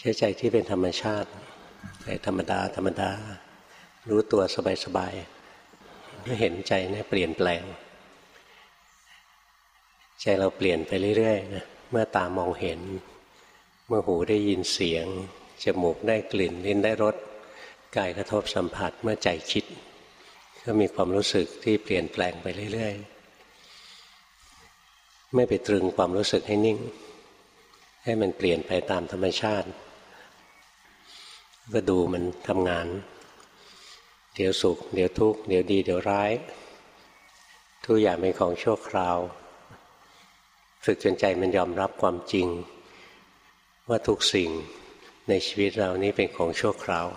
ใช้ใจที่เป็นธรรมชาติใจธรรมดาธรรมดารู้ตัวสบายๆไม่เห็นใจเนี่ยเปลี่ยนแปลงใจเราเปลี่ยนไปเรื่อยๆนะเมื่อตามองเห็นเมื่อหูได้ยินเสียงจมูกได้กลิ่นลิ้นได้รสกายกระทบสัมผัสเมื่อใจคิดก็มีความรู้สึกที่เปลี่ยนแปลงไปเรื่อยๆไม่ไปตรึงความรู้สึกให้นิ่งให้มันเปลี่ยนไปตามธรรมชาติก็ดูมันทำงานเดี๋ยวสุขเดี๋ยวทุกข์เดี๋ยวดีเดี๋ยวร้ายทุกอย่างเป็นของชั่วคราวฝึกจนใจมันยอมรับความจริงว่าทุกสิ่งในชีวิตเรานี้เป็นของชั่วคราว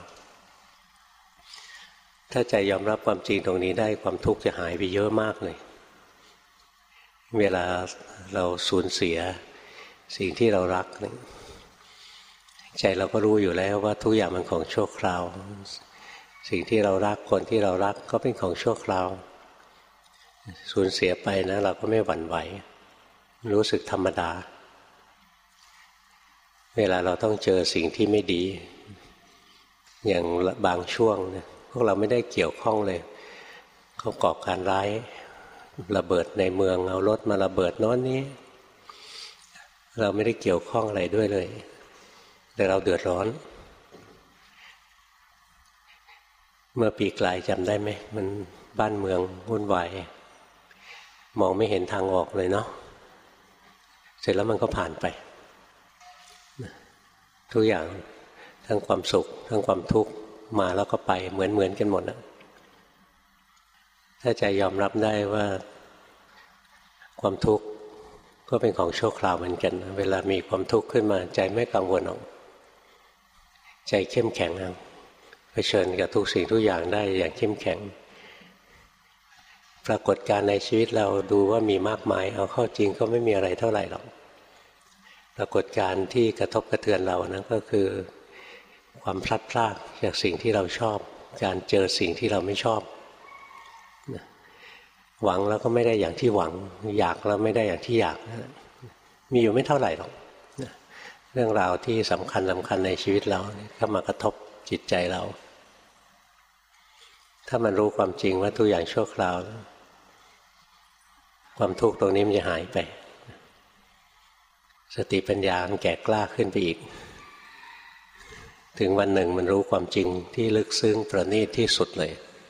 ถ้าใจยอมรับความจริงตรงนี้ได้ความทุกข์จะหายไปเยอะมากเลยเวลาเราสูญเสียสิ่งที่เรารักใจเราก็รู้อยู่แล้วว่าทุกอย่างมันของชั่วคราวสิ่งที่เรารักคนที่เรารักก็เป็นของชั่วคราวสูญเสียไปนะเราก็ไม่หวั่นไหวรู้สึกธรรมดาเวลาเราต้องเจอสิ่งที่ไม่ดีอย่างบางช่วงเนี่ยพวกเราไม่ได้เกี่ยวข้องเลยเขาก่อการร้ายระเบิดในเมืองเอารถมาระเบิดโน้นนี้เราไม่ได้เกี่ยวข้องอะไรด้วยเลยแต่เราเดือดร้อนเมื่อปีกลายจำได้ไหมมันบ้านเมืองวุ่นวายมองไม่เห็นทางออกเลยเนาะเสร็จแล้วมันก็ผ่านไปทุกอย่างทั้งความสุขทั้งความทุกข์มาแล้วก็ไปเหมือนกันหมดนะถ้าใจยอมรับได้ว่าความทุกข์ก็เป็นของชั่วคราวเหมือนกันเวลามีความทุกข์ขึ้นมาใจไม่กังวลหรอกใจเข้มแข็งเผชิญกับทุกสิ่งทุกอย่างได้อย่างเข้มแข็งปรากฏการณ์ในชีวิตเราดูว่ามีมากมายเอาเข้าจริงก็ไม่มีอะไรเท่าไหร่หรอกปรากฏการณ์ที่กระทบกระเทือนเรานั้นก็คือความพลัดพรากจากสิ่งที่เราชอบการเจอสิ่งที่เราไม่ชอบหวังแล้วก็ไม่ได้อย่างที่หวังอยากแล้วไม่ได้อย่างที่อยากมีอยู่ไม่เท่าไหร่หรอกเรื่องราวที่สำคัญในชีวิตเราก็มากระทบจิตใจเราถ้ามันรู้ความจริงว่าทุกอย่างชั่วคราวความทุกข์ตรงนี้มันจะหายไปสติปัญญามันแก่กล้าขึ้นไปอีกถึงวันหนึ่งมันรู้ความจริงที่ลึกซึ้งประณีตที่สุดเลย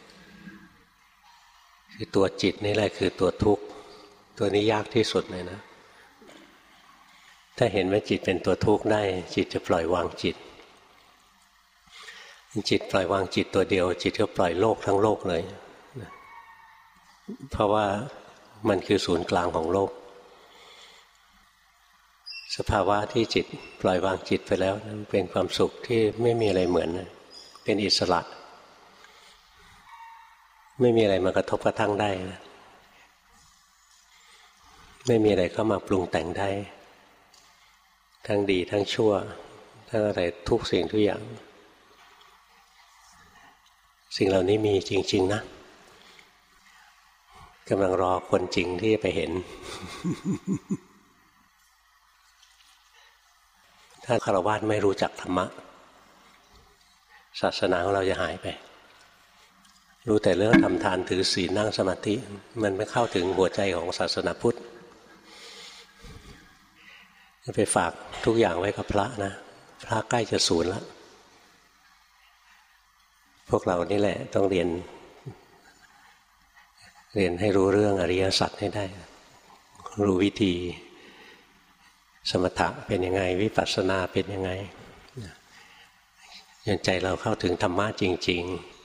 คือตัวจิตนี่แหละคือตัวทุกข์ตัวนี้ยากที่สุดเลยนะถ้าเห็นว่าจิตเป็นตัวทุกข์ได้จิตจะปล่อยวางจิตจิตปล่อยวางจิตตัวเดียวจิตก็ปล่อยโลกทั้งโลกเลยเพราะว่ามันคือศูนย์กลางของโลกสภาวะที่จิตปล่อยวางจิตไปแล้วนั้นเป็นความสุขที่ไม่มีอะไรเหมือนเป็นอิสระไม่มีอะไรมากระทบกระทั่งได้นะไม่มีอะไรเข้ามาปรุงแต่งได้ทั้งดีทั้งชั่วทั้งอะไรทุกสิ่งทุกอย่างสิ่งเหล่านี้มีจริงๆนะกำลังรอคนจริงที่จะไปเห็น ถ้าฆราวาสไม่รู้จักธรรมะศาสนาของเราจะหายไปรู้แต่เรื่องทำทานถือศีลนั่งสมาธิมันไม่เข้าถึงหัวใจของศาสนาพุทธไปฝากทุกอย่างไว้กับพระนะพระใกล้จะสูญแล้วพวกเรานี่แหละต้องเรียนให้รู้เรื่องอริยสัจให้ได้รู้วิธีสมถะเป็นยังไงวิปัสสนาเป็นยังไงจนใจเราเข้าถึงธรรมะจริง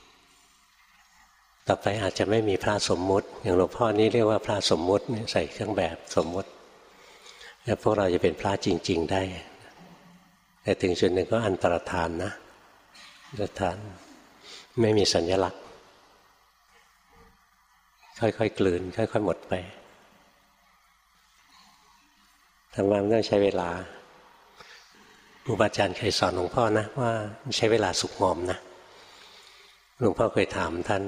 ๆต่อไปอาจจะไม่มีพระสมมุติอย่างหลวงพ่อนี้เรียกว่าพระสมมุติใส่เครื่องแบบสมมุติแล้วพวกเราจะเป็นพระจริงๆได้แต่ถึงจุดหนึ่งก็อันตรธานนะอันตรธานไม่มีสัญลักษณ์ค่อยๆกลืนค่อยๆหมดไปธรรมะมันต้องใช้เวลาครูบาอาจารย์เคยสอนหลวงพ่อนะว่าใช้เวลาสุกงอมนะหลวงพ่อเคยถามท่าน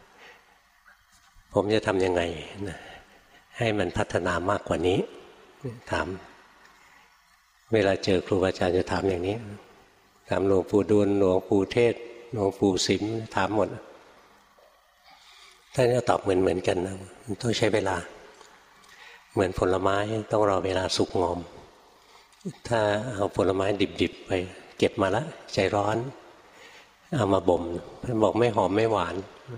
ผมจะทำยังไงนะให้มันพัฒนามากกว่านี้ถามเวลาเจอครูบาอาจารย์จะถามอย่างนี้ถามหลวงปู่ดูลหลวงปู่เทศหลวงปู่สิมถามหมดท่านก็ตอบเหมือนกันนะมันต้องใช้เวลาเหมือนผลไม้ต้องรอเวลาสุกงอมถ้าเอาผลไม้ดิบๆไปเก็บมาแล้วใจร้อนเอามาบ่มท่านบอกไม่หอมไม่หวาน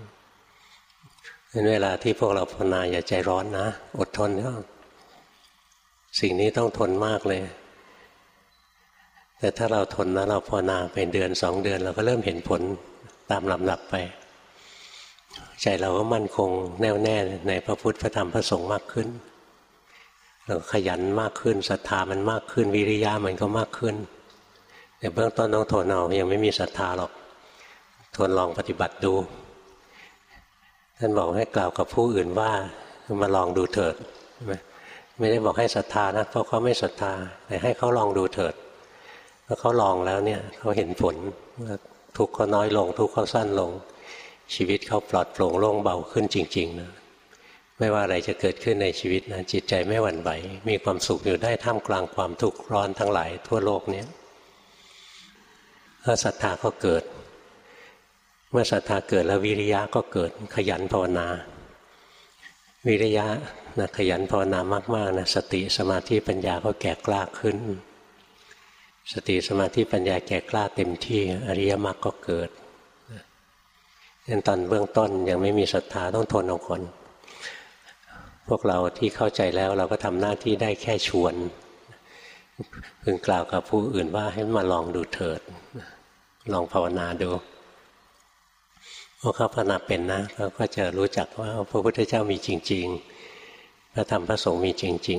เป็นเวลาที่พวกเราภาวนาอย่าใจร้อนนะอดทนก็สิ่งนี้ต้องทนมากเลยแต่ถ้าเราทนนะเราภาวนาไปเดือน2 เดือนเราก็เริ่มเห็นผลตามลำดับไปใจเราก็มั่นคงแน่วแน่ในพระพุทธพระธรรมพระสงฆ์มากขึ้นเราขยันมากขึ้นศรัทธามันมากขึ้นวิริยะมันก็มากขึ้นแต่เบื้องต้นต้องทนเอายังไม่มีศรัทธาหรอกทนลองปฏิบัติดูท่านบอกให้กล่าวกับผู้อื่นว่ามาลองดูเถิดไม่ได้บอกให้ศรัทธานะเพราะเขาไม่ศรัทธาแต่ให้เขาลองดูเถิดเพราะเขาลองแล้วเนี่ยเขาเห็นผลว่าทุกข์เขาน้อยลงทุกข์เขาสั้นลงชีวิตเขาปลอดโปร่งโล่งเบาขึ้นจริงๆนะไม่ว่าอะไรจะเกิดขึ้นในชีวิตนะจิตใจไม่หวั่นไหวมีความสุขอยู่ได้ท่ามกลางความทุกข์ร้อนทั้งหลายทั่วโลกนี้ถ้าศรัทธาก็เกิดเมื่อศรัทธาเกิดแล้ววิริยะก็เกิดขยันภาวนาวิริยะนะขยันภาวนามากๆนะสติสมาธิปัญญาก็แก่กล้าขึ้นสติสมาธิปัญญาแก่กล้าเต็มที่อริยมรรคก็เกิดงั้นตอนเบื้องต้นยังไม่มีศรัทธาต้องทนเอาก่อนพวกเราที่เข้าใจแล้วเราก็ทำหน้าที่ได้แค่ชวนพึงกล่าวกับผู้อื่นว่าให้มาลองดูเถิดลองภาวนาดูพวกเขาภาวนาเป็นนะเขาก็จะรู้จักว่าพระพุทธเจ้ามีจริงๆพระธรรมพระสงฆ์มีจริง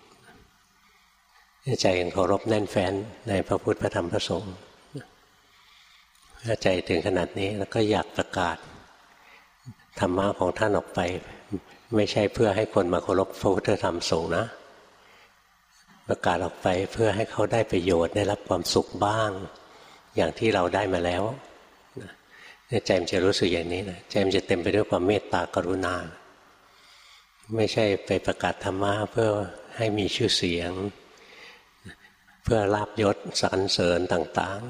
ๆใจเคารพแน่นแฟ้นในพระพุทธพระธรรมพระสงฆ์ถ้าใจถึงขนาดนี้แล้วก็อยากประกาศธรรมะของท่านออกไปไม่ใช่เพื่อให้คนมาเคารพพระพุทธธรรมสงฆ์นะประกาศออกไปเพื่อให้เขาได้ประโยชน์ได้รับความสุขบ้างอย่างที่เราได้มาแล้วใจมันจะรู้สึกอย่างนี้นะใจมันจะเต็มไปด้วยความเมตตากรุณาไม่ใช่ไปประกาศธรรมะเพื่อให้มีชื่อเสียงเพื่อลาภยศสรรเสริญต่าง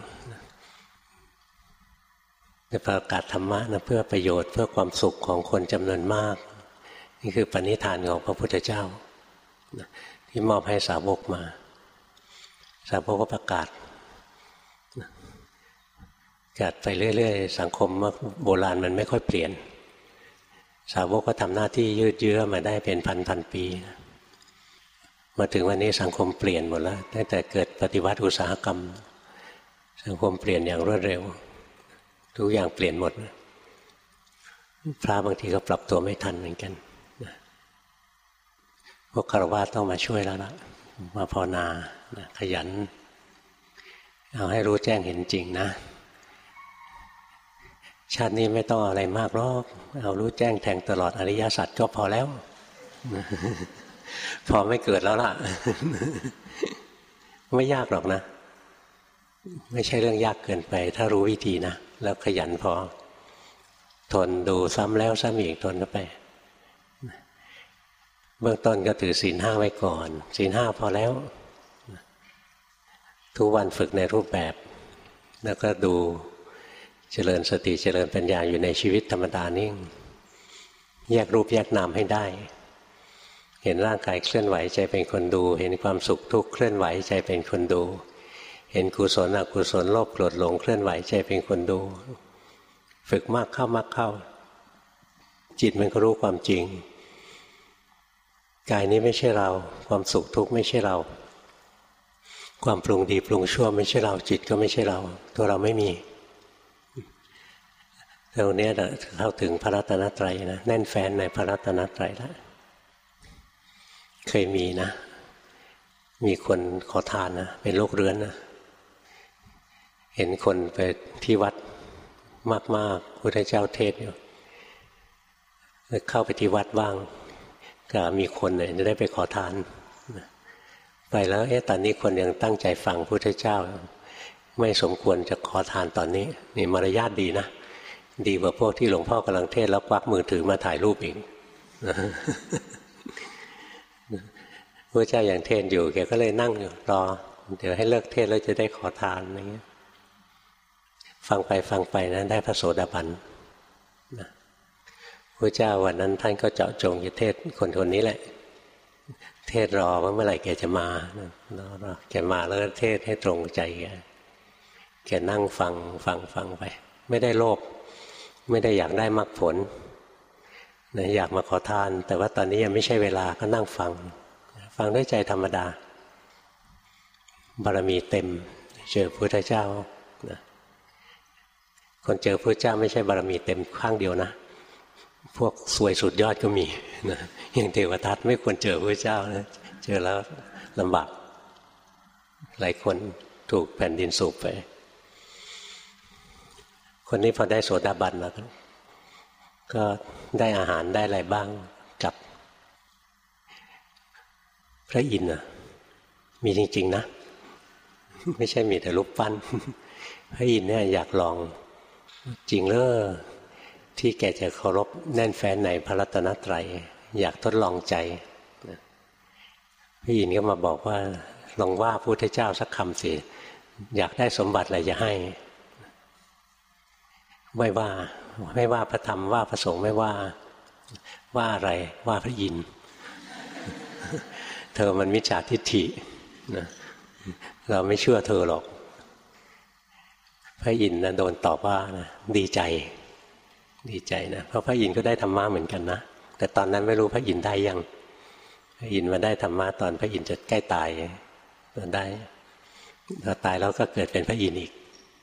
ๆแต่ประกาศธรรมะนะเพื่อประโยชน์เพื่อความสุขของคนจำนวนมากนี่คือปณิธานของพระพุทธเจ้าที่มอบให้สาวกมาสาวกก็ประกาศไปเรื่อยๆสังคมโบราณมันไม่ค่อยเปลี่ยนสาวกก็ทำหน้าที่ยืดเยื้อมาได้เป็นพันปีมาถึงวันนี้สังคมเปลี่ยนหมดแล้วตั้งแต่เกิดปฏิวัติอุตสาหกรรมสังคมเปลี่ยนอย่างรวดเร็วทุกอย่างเปลี่ยนหมดพระบางทีก็ปรับตัวไม่ทันเหมือนกันพวกฆราวาสต้องมาช่วยแล้วล่ะมาภาวนาขยันเอาให้รู้แจ้งเห็นจริงนะชาตินี้ไม่ต้องอะไรมากหรอกเอารู้แจ้งแทงตลอดอริยสัจก็พอแล้วพอไม่เกิดแล้วล่ะไม่ยากหรอกนะไม่ใช่เรื่องยากเกินไปถ้ารู้วิธีนะแล้วขยันพอทนดูซ้ำแล้วซ้ำอีกทนเข้าไปเบื้องต้นก็ถือศีล 5ไว้ก่อนศีล 5พอแล้วทุกวันฝึกในรูปแบบแล้วก็ดูเจริญสติเจริญปัญญาอยู่ในชีวิตธรรมดานิ่งแยกรูปแยกนามให้ได้เห็นร่างกายเคลื่อนไหวใจเป็นคนดูเห็นความสุขทุกข์เคลื่อนไหวใจเป็นคนดูเห็นกุศลอกุศลโลภโกรธหลงเคลื่อนไหวใจเป็นคนดูฝึกมากเข้าจิตมันก็รู้ความจริงกายนี้ไม่ใช่เราความสุขทุกข์ไม่ใช่เราความปรุงดีปรุงชั่วไม่ใช่เราจิตก็ไม่ใช่เราตัวเราไม่มีตรงนี้เข้าถึงพระรัตนตรัยนะแน่นแฟ้นในพระรัตนตรัยแล้วเคยมีนะมีคนขอทานนะเป็นโรคเรื้อนนะเห็นคนไปที่วัดมากๆพุทธเจ้าเทศน์อยู่เข้าไปที่วัดบ้างก็มีคนเนี่ยจะได้ไปขอทานไปแล้วตอนนี้คนยังตั้งใจฟังพุทธเจ้าไม่สมควรจะขอทานตอนนี้นี่มารยาทดีนะดีกว่าพวกที่หลวงพ่อกำลังเทศแล้วควักมือถือมาถ่ายรูปอีกพระเจ้าอย่างเทศอยู่แกก็เลยนั่งอยู่รอเดี๋ยวให้เลิกเทศแล้วจะได้ขอทานอะไรเงี้ยฟังไปนะได้พระโสดาบันนะพระเจ้าวันนั้นท่านก็เจาะจงจะเทศคนนี้แหละเทศรอว่าเมื่อไหร่แกจะมารอแกมาแล้วก็เทศให้ตรงใจแกนั่งฟังไปไม่ได้โลภไม่ได้อยากได้มรรคผลนะอยากมาขอทานแต่ว่าตอนนี้ยังไม่ใช่เวลาก็นั่งฟังด้วยใจธรรมดาบารมีเต็มเจอพระพุทธเจ้านะคนเจอพระพุทธเจ้าไม่ใช่บารมีเต็มข้างเดียวนะพวกสวยสุดยอดก็มีนะอย่างเทวทัตไม่ควรเจอพระพุทธเจ้านะเจอแล้วลำบากหลายคนถูกแผ่นดินสูบไปคนนี้พอได้โสดาบันแล้วก็ได้อาหารได้อะไรบ้างกับพระอินทร์มีจริงๆนะไม่ใช่มีแต่รูปปั้นพระอินทร์เนี่ยอยากลองจริงเลยที่แกจะเคารพแน่นแฟ้นในพระรัตนตรัยอยากทดลองใจพระอินทร์ก็มาบอกว่าลองว่าพระพุทธเจ้าสักคำสิอยากได้สมบัติอะไรจะให้ไม่ว่าพระธรรมว่าพระสงฆ์ไม่ว่าอะไรว่าพระอินทร์เธอมันมิจฉาทิฏฐินะเราไม่เชื่อเธอหรอกพระอินทร์นะโดนตอบว่านะดีใจนะเพราะพระอินทร์ก็ได้ธรรมะเหมือนกันนะแต่ตอนนั้นไม่รู้พระอินทร์ได้ยังพระอินทร์มาได้ธรรมะตอนพระอินทร์จะใกล้ตายตอนได้พอตายแล้วก็เกิดเป็นพระอินทร์อีก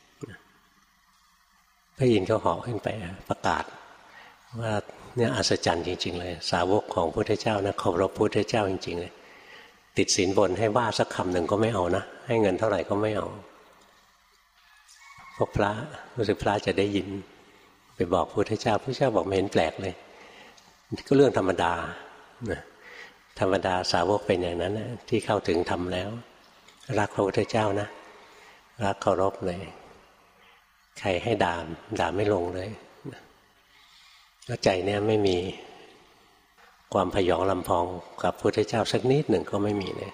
พระอินทร์ก็เหาะขึ้นไปประกาศว่าเนี่ยอัศจรรย์จริงๆเลยสาวกของพระพุทธเจ้านะเคารพพระพุทธเจ้าจริงๆเลยติดศีลบนให้ว่าสักคำหนึ่งก็ไม่เอานะให้เงินเท่าไหร่ก็ไม่เอาพวกพระรู้สึกพระจะได้ยินไปบอกพระพุทธเจ้าพระเจ้าบอกไม่เห็นแปลกเลยก็เรื่องธรรมดาธรรมดาสาวกเป็นอย่างนั้นนะที่เข้าถึงธรรมแล้วรักพระพุทธเจ้านะรักเคารพเลยใครให้ด่าไม่ลงเลยแล้วใจเนี่ยไม่มีความพยองลำพองกับพระพุทธเจ้าสักนิดหนึ่งก็ไม่มีเลย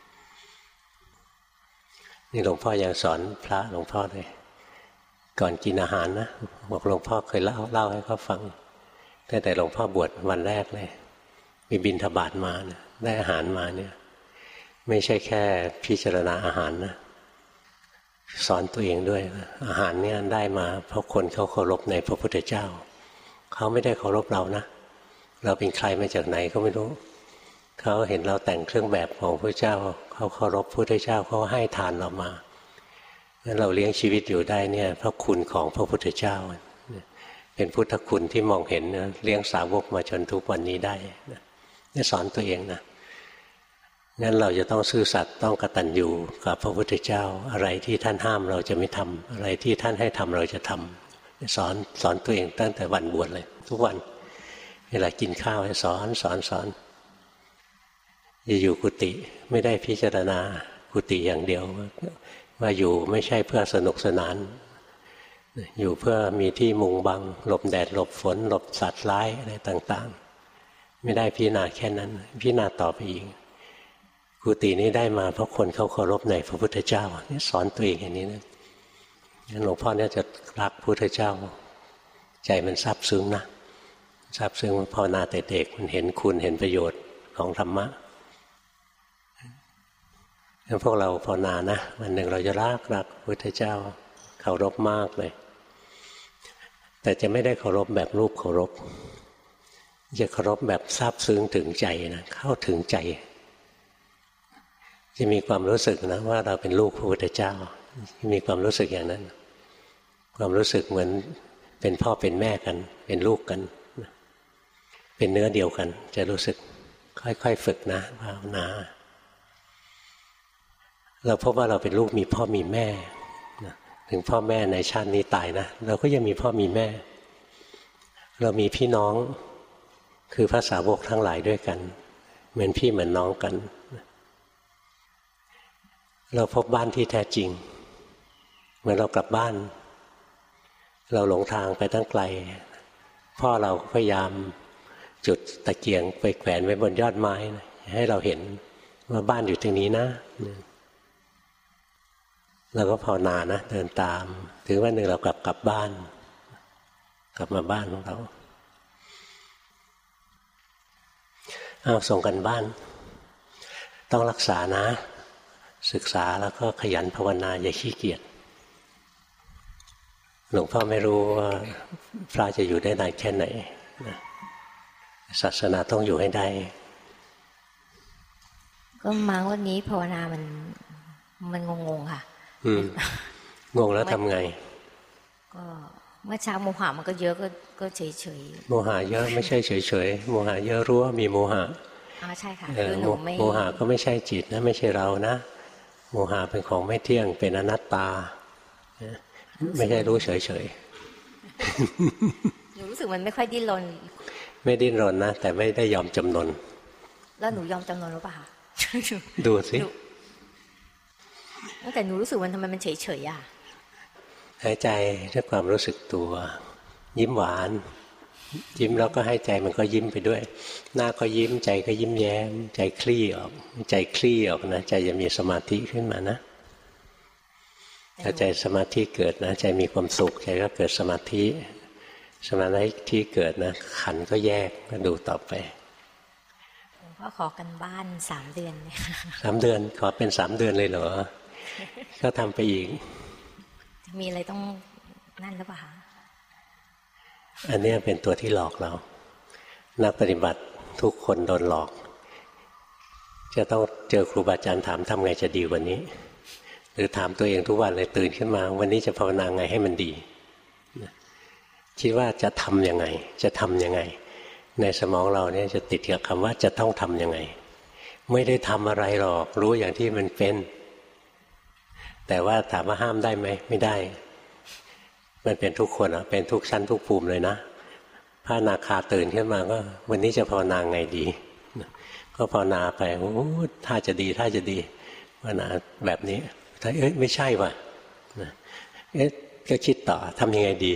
นี่หลวงพ่อยังสอนพระหลวงพ่อเลยก่อนกินอาหารนะบอกหลวงพ่อเคยเล่าให้เขาฟังแต่หลวงพ่อบวชวันแรกเลยมีบิณฑบาตมานะได้อาหารมาเนี่ยไม่ใช่แค่พิจารณาอาหารนะสอนตัวเองด้วยนะอาหารเนี่ยได้มาเพราะคนเขาเคารพในพระพุทธเจ้าเขาไม่ได้เคารพเรานะเราเป็นใครมาจากไหนก็ไม่รู้เขาเห็นเราแต่งเครื่องแบบของพระเจ้าเขาเคารพพระพุทธเจ้าเขาให้ทานเรามางั้นเราเลี้ยงชีวิตอยู่ได้เนี่ยเพราะคุณของพระพุทธเจ้าเป็นพุทธคุณที่มองเห็นนะเลี้ยงสาวกมาจนทุกวันนี้ได้นี่สอนตัวเองนะงั้นเราจะต้องซื่อสัตย์ต้องกตัญญูกับพระพุทธเจ้าอะไรที่ท่านห้ามเราจะไม่ทำอะไรที่ท่านให้ทำเราจะทำสอนตัวเองตั้งแต่วันบวชเลยทุกวันเวลากินข้าวให้สอนอย่าอยู่กุฏิไม่ได้พิจารณากุฏิอย่างเดียวว่าอยู่ไม่ใช่เพื่อสนุกสนานอยู่เพื่อมีที่มุงบังหลบแดดหลบฝนหลบสัตว์ร้ายอะไรต่างๆไม่ได้พิจารณาแค่นั้นพิจารณาต่อไปอีกกุฏินี้ได้มาเพราะคนเขาเคารพในพระพุทธเจ้านี่สอนตัวเองอย่างนี้นะหลวงพ่อเนี่ยจะรักพระพุทธเจ้าใจมันซาบซึ้งนะซาบซึ้งภาวนาแต่เด็กมันเห็นคุณเห็นประโยชน์ของธรรมะงั้นพวกเราภาวนานะวันหนึ่งเราจะรักพระพุทธเจ้าเคารพมากเลยแต่จะไม่ได้เคารพแบบรูปเคารพจะเคารพแบบซาบซึ้งถึงใจนะเข้าถึงใจจะมีความรู้สึกนะว่าเราเป็นลูกพระพุทธเจ้ามีความรู้สึกอย่างนั้นความรู้สึกเหมือนเป็นพ่อเป็นแม่กันเป็นลูกกันเป็นเนื้อเดียวกันจะรู้สึกค่อยๆฝึกนะภาวนาเราพบว่าเราเป็นลูกมีพ่อมีแม่ถึงพ่อแม่ในชาตินี้ตายนะเราก็ยังมีพ่อมีแม่เรามีพี่น้องคือพระสาวกทั้งหลายด้วยกันเหมือนพี่เหมือนน้องกันเราพบบ้านที่แท้จริงเหมือนเรากลับบ้านเราหลงทางไปตั้งไกลพ่อเราพยายามจุดตะเกียงไปแขวนไว้บนยอดไม้ให้เราเห็นว่าบ้านอยู่ตรงนี้นะเราก็ภาวนานะเดินตามถึงวันหนึ่งเรากลับบ้านกลับมาบ้านของเราส่งกันบ้านต้องรักษานะศึกษาแล้วก็ขยันภาวนาอย่าขี้เกียจหลวงพ่อไม่รู้ว่าพระจะอยู่ได้นานแค่ไหนศาสนาต้องอยู่ให้ได้ก็มาวันนี้ภาวนามันงงๆค่ะงงแล้วทำไงก็เมื่อเช้าโมหะมันก็เยอะก็เฉยๆโมหะเยอะไม่ใช่เฉยๆโมหะเยอะรู้ว่ามีโมหะใช่ค่ะคือหนูไม่โมหะก็ไม่ใช่จิตนะไม่ใช่เรานะโมหะเป็นของไม่เที่ยงเป็นอนัตตาไม่ใช่รู้เฉยๆหนูรู้สึกมันไม่ค่อยดิ้นรนไม่ดิ้นรนนะแต่ไม่ได้ยอมจำนนแล้วหนูยอมจำนนหรือเปล่าคะดูสิแต่หนูรู้สึกมันทำไมมันเฉยๆหายใจด้วยความรู้สึกตัวยิ้มหวานยิ้มแล้วก็ให้ใจมันก็ยิ้มไปด้วยหน้าก็ยิ้มใจก็ยิ้มแย้มใจคลี่ออกใจคลี่ออกนะใจจะมีสมาธิขึ้นมานะถ้าใจสมาธิเกิดนะใจมีความสุขใจก็เกิดสมาธิสมาธิที่เกิดนะขันธ์ก็แยกก็ดูต่อไปหลวงพ่อขอกันบ้าน3 เดือนเนี่ย 3 เดือนขอเป็น3 เดือนเลยเหรอก็ทำไปอีกมีอะไรต้องนั่นหรือเปล่าคะอันนี้เป็นตัวที่หลอกเรานักปฏิบัติทุกคนโดนหลอกจะต้องเจอครูบาอาจารย์ถามทำไงจะดีกว่านี้หรือถามตัวเองทุกวันเลยตื่นขึ้นมาวันนี้จะภาวนาไงให้มันดีคิดว่าจะทำยังไงจะทำยังไงในสมองเราเนี่ยจะติดกับคำว่าจะต้องทำยังไงไม่ได้ทำอะไรหรอกรู้อย่างที่มันเป็นแต่ว่าถามว่าห้ามได้ไหมไม่ได้มันเป็นทุกคนเป็นทุกชั้นทุกภูมิเลยนะพระอนาคาตื่นขึ้นมาก็วันนี้จะภาวนาไงดีก็ภาวนาไปโอ้ถ้าจะดีภาวนาแบบนี้ถ้าไม่ใช่ว่ะก็คิดต่อทำยังไงดี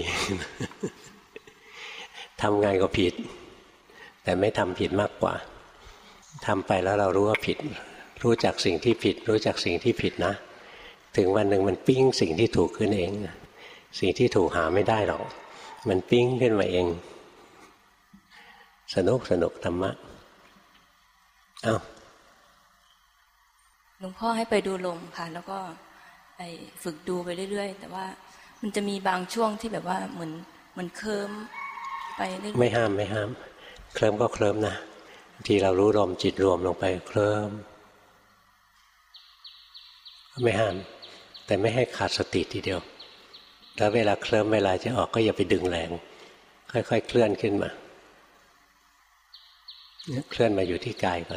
ทำไงก็ผิดแต่ไม่ทำผิดมากกว่าทำไปแล้วเรารู้ว่าผิดรู้จักสิ่งที่ผิดรู้จักสิ่งที่ผิดนะถึงวันหนึ่งมันปิ้งสิ่งที่ถูกขึ้นเองสิ่งที่ถูกหาไม่ได้หรอกมันปิ้งขึ้นมาเองสนุกธรรมะหลวงพ่อให้ไปดูลมค่ะแล้วก็ไปฝึกดูไปเรื่อยๆแต่ว่ามันจะมีบางช่วงที่แบบว่าเหมือนเคลิ้มไปเรื่อยๆไม่ห้ามเคลิ้มก็เคลิ้มนะทีเรารู้ลมจิตรวมลงไปเคลิ้มไม่ห้ามแต่ไม่ให้ขาดสติทีเดียวแล้วเวลาเคลิ้มเวลาจะออกก็อย่าไปดึงแรงค่อยๆเคลื่อนขึ้นมาเคลื่อนมาอยู่ที่กายก่อน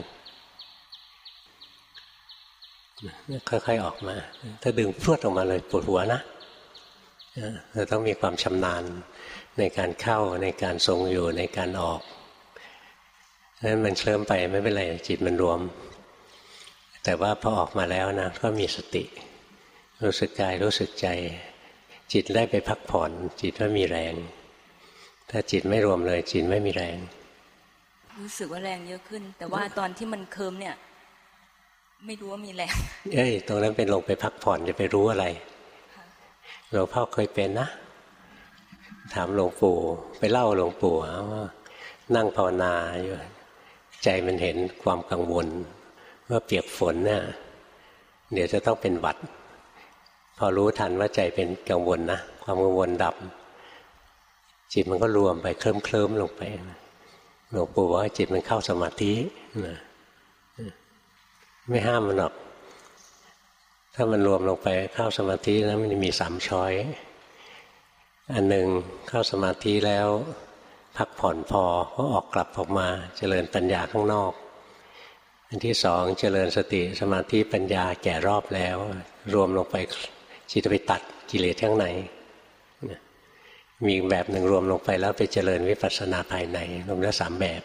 ค่อยๆออกมาถ้าดึงพรวดออกมาเลยปวดหัวนะเราต้องมีความชำนาญในการเข้าในการทรงอยู่ในการออกนั้นมันเคลิ้มไปไม่เป็นไรจิตมันรวมแต่ว่าพอออกมาแล้วนะก็มีสติรู้สึกกายรู้สึกใจจิตได้ไปพักผ่อนจิตไม่มีแรงถ้าจิตไม่รวมเลยจิตไม่มีแรงรู้สึกว่าแรงเยอะขึ้นแต่ว่าตอนที่มันเคลิ้มเนี่ยไม่รู้ว่ามีแรงตรงนั้นเป็นลงไปพักผ่อนจะไปรู้อะไรหลวงพ่อเคยเป็นนะถามหลวงปู่ไปเล่าหลวงปู่ว่านั่งภาวนาอยู่ใจมันเห็นความกังวลว่าเปียกฝนเนี่ยเดี๋ยวจะต้องเป็นหวัดพอรู้ทันว่าใจเป็นกังวลนะความกังวลดับจิตมันก็รวมไปเคลิ้มลงไปหลวงปู่ว่าจิตมันเข้าสมาธิไม่ห้ามมันหรอกถ้ามันรวมลงไปเข้าสมาธิแล้วมันมี3 ช้อยอันหนึ่งเข้าสมาธิแล้วพักผ่อนพอก็กลับออกมาเจริญปัญญาข้างนอกอันที่2เจริญสติสมาธิปัญญาแก่รอบแล้วรวมลงไปจิตไปตัดกิเลสข้างในมีแบบหนึ่งรวมลงไปแล้วไปเจริญวิปัสสนาภายในรวมแล้ว3 แบบ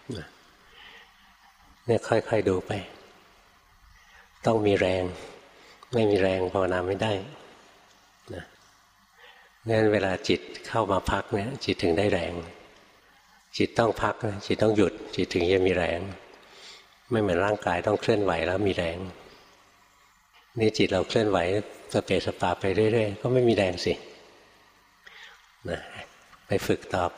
เนี่ยค่อยๆดูไปต้องมีแรงไม่มีแรงภาวนาไม่ได้นะงั้นเวลาจิตเข้ามาพักเนี่ยจิตถึงได้แรงจิตต้องพักจิตต้องหยุดจิตถึงจะมีแรงไม่เหมือนร่างกายต้องเคลื่อนไหวแล้วมีแรงนี่จิตเราเคลื่อนไหวสเปสปาไปเรื่อยๆก็ไม่มีแรงสินะไปฝึกต่อไป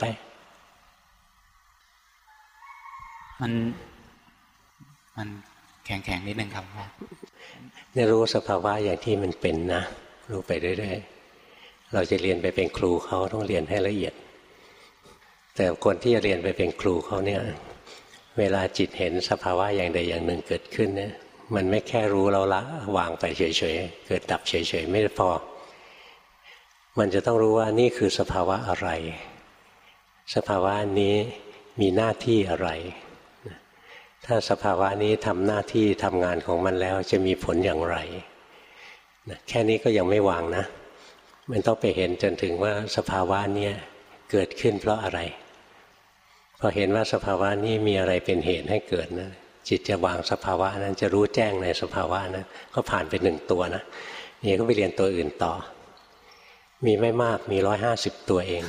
มันแข็งนิดนึงครับเนี่ยรู้สภาวะอย่างที่มันเป็นนะรู้ไปเรื่อยๆเราจะเรียนไปเป็นครูเขาต้องเรียนให้ละเอียดแต่คนที่จะเรียนไปเป็นครูเขาเนี่ยเวลาจิตเห็นสภาวะอย่างใดอย่างหนึ่งเกิดขึ้นเนี่ยมันไม่แค่รู้แล้วละวางไปเฉยๆเกิดดับเฉยๆไม่พอมันจะต้องรู้ว่านี่คือสภาวะอะไรสภาวะนี้มีหน้าที่อะไรถ้าสภาวะนี้ทำหน้าที่ทำงานของมันแล้วจะมีผลอย่างไรแค่นี้ก็ยังไม่วางนะมันต้องไปเห็นจนถึงว่าสภาวะนี้เกิดขึ้นเพราะอะไรพอเห็นว่าสภาวะนี้มีอะไรเป็นเหตุให้เกิดนะจิตจะวางสภาวะนั้นจะรู้แจ้งในสภาวะนั้นก็ผ่านไป1ตัวนะนี่ก็ไปเรียนตัวอื่นต่อมีไม่มากมี150ตัวเอง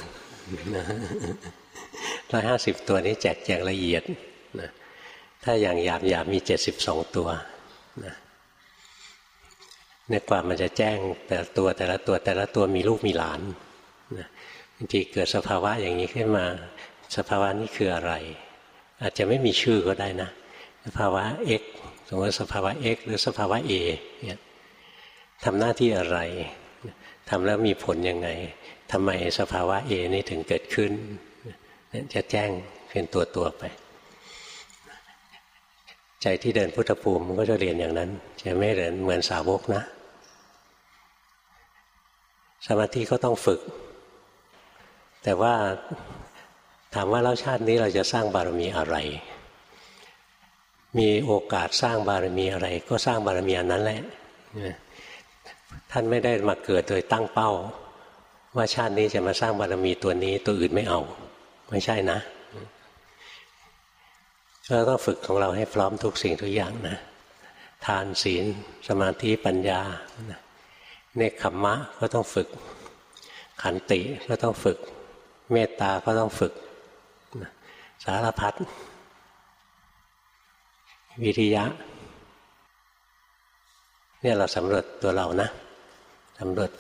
150ตัวนี้แจกละเอียดนะถ้าอย่างหยาบมี72ตัวนะในกว่ามันจะแจ้งแต่ละตัวมีลูกมีหลานนะบางทีเกิดสภาวะอย่างนี้ขึ้นมาสภาวะนี้คืออะไรอาจจะไม่มีชื่อก็ได้นะสภาวะ X สมมติสภาวะ X หรือสภาวะ A เนี่ยทำหน้าที่อะไรทำแล้วมีผลยังไงทำไมสภาวะ A นี้ถึงเกิดขึ้นจะแจ้งเป็นตัวไปใจที่เดินพุทธภูมิมันก็จะเรียนอย่างนั้นจะไม่เรียนเหมือนสาวกนะสมาธิก็ต้องฝึกแต่ว่าถามว่าแล้วชาตินี้เราจะสร้างบารมีอะไรมีโอกาสสร้างบารมีอะไรก็สร้างบารมีอันนั้นแหละท่านไม่ได้มาเกิดโดยตั้งเป้าว่าชาตินี้จะมาสร้างบารมีตัวนี้ตัวอื่นไม่เอาไม่ใช่นะเราต้องฝึกของเราให้พร้อมทุกสิ่งทุกอย่างนะทานศีลสมาธิปัญญาเนกขัมมะก็ต้องฝึกขันติก็ต้องฝึกเมตตาก็ต้องฝึกสารพัดวิริยะเนี่ยเราสำรวจตัวเรานะสำรวจไป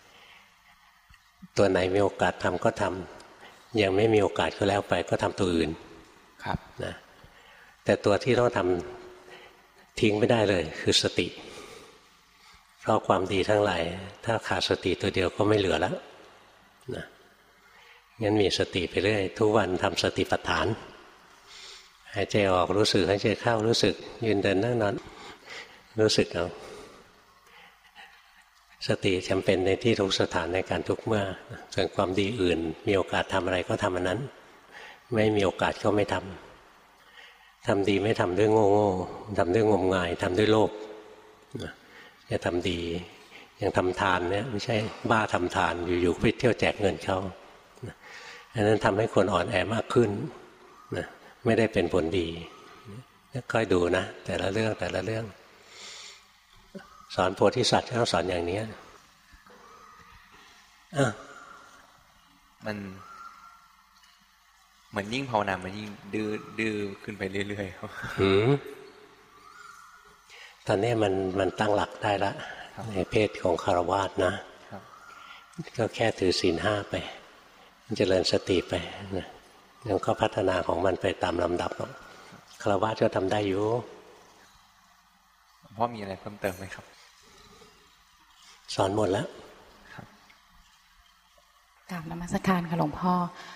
ตัวไหนมีโอกาสทำก็ทำยังไม่มีโอกาสก็แล้วไปก็ทำตัวอื่นครับนะแต่ตัวที่ต้องทำทิ้งไม่ได้เลยคือสติเพราะความดีทั้งหลายถ้าขาดสติตัวเดียวก็ไม่เหลือแล้วนะงั้นมีสติไปเรื่อยทุกวันทำสติปัฏฐานหายใจออกรู้สึกหายใจเข้ารู้สึกยืนเดินนั่งนอนรู้สึกเอาสติจำเป็นในที่ทุกสถานในการทุกเมื่อส่วนความดีอื่นมีโอกาสทำอะไรก็ทำอันนั้นไม่มีโอกาสก็ไม่ทำดีไม่ทำด้วยโง่ทำด้วยงมงายทำด้วยโลภจะทำดีอย่างทำทานเนี่ยไม่ใช่บ้าทำทานอยู่ๆไปเที่ยวแจกเงินเขาอันนั้นทำให้คนอ่อนแอมากขึ้นนะไม่ได้เป็นผลดีค่อยดูนะแต่ละเรื่องสอนโพธิสัตว์ต้องสอนอย่างนี้มันเหมือนยิ่งภาวนามันยิ่งดื้อขึ้นไปเรื่อยๆครับตอนนี้มันตั้งหลักได้ละในเพศของคฤหัสถ์นะก็แค่ถือศีล 5ไปเจริญสติไปนะแล้วก็พัฒนาของมันไปตามลำดับคฤหัสถ์ก็ทำได้อยู่พ่อมีอะไรเพิ่มเติมไหมครับสอนหมดแล้วกราบนมัสการค่ะหลวงพ่อ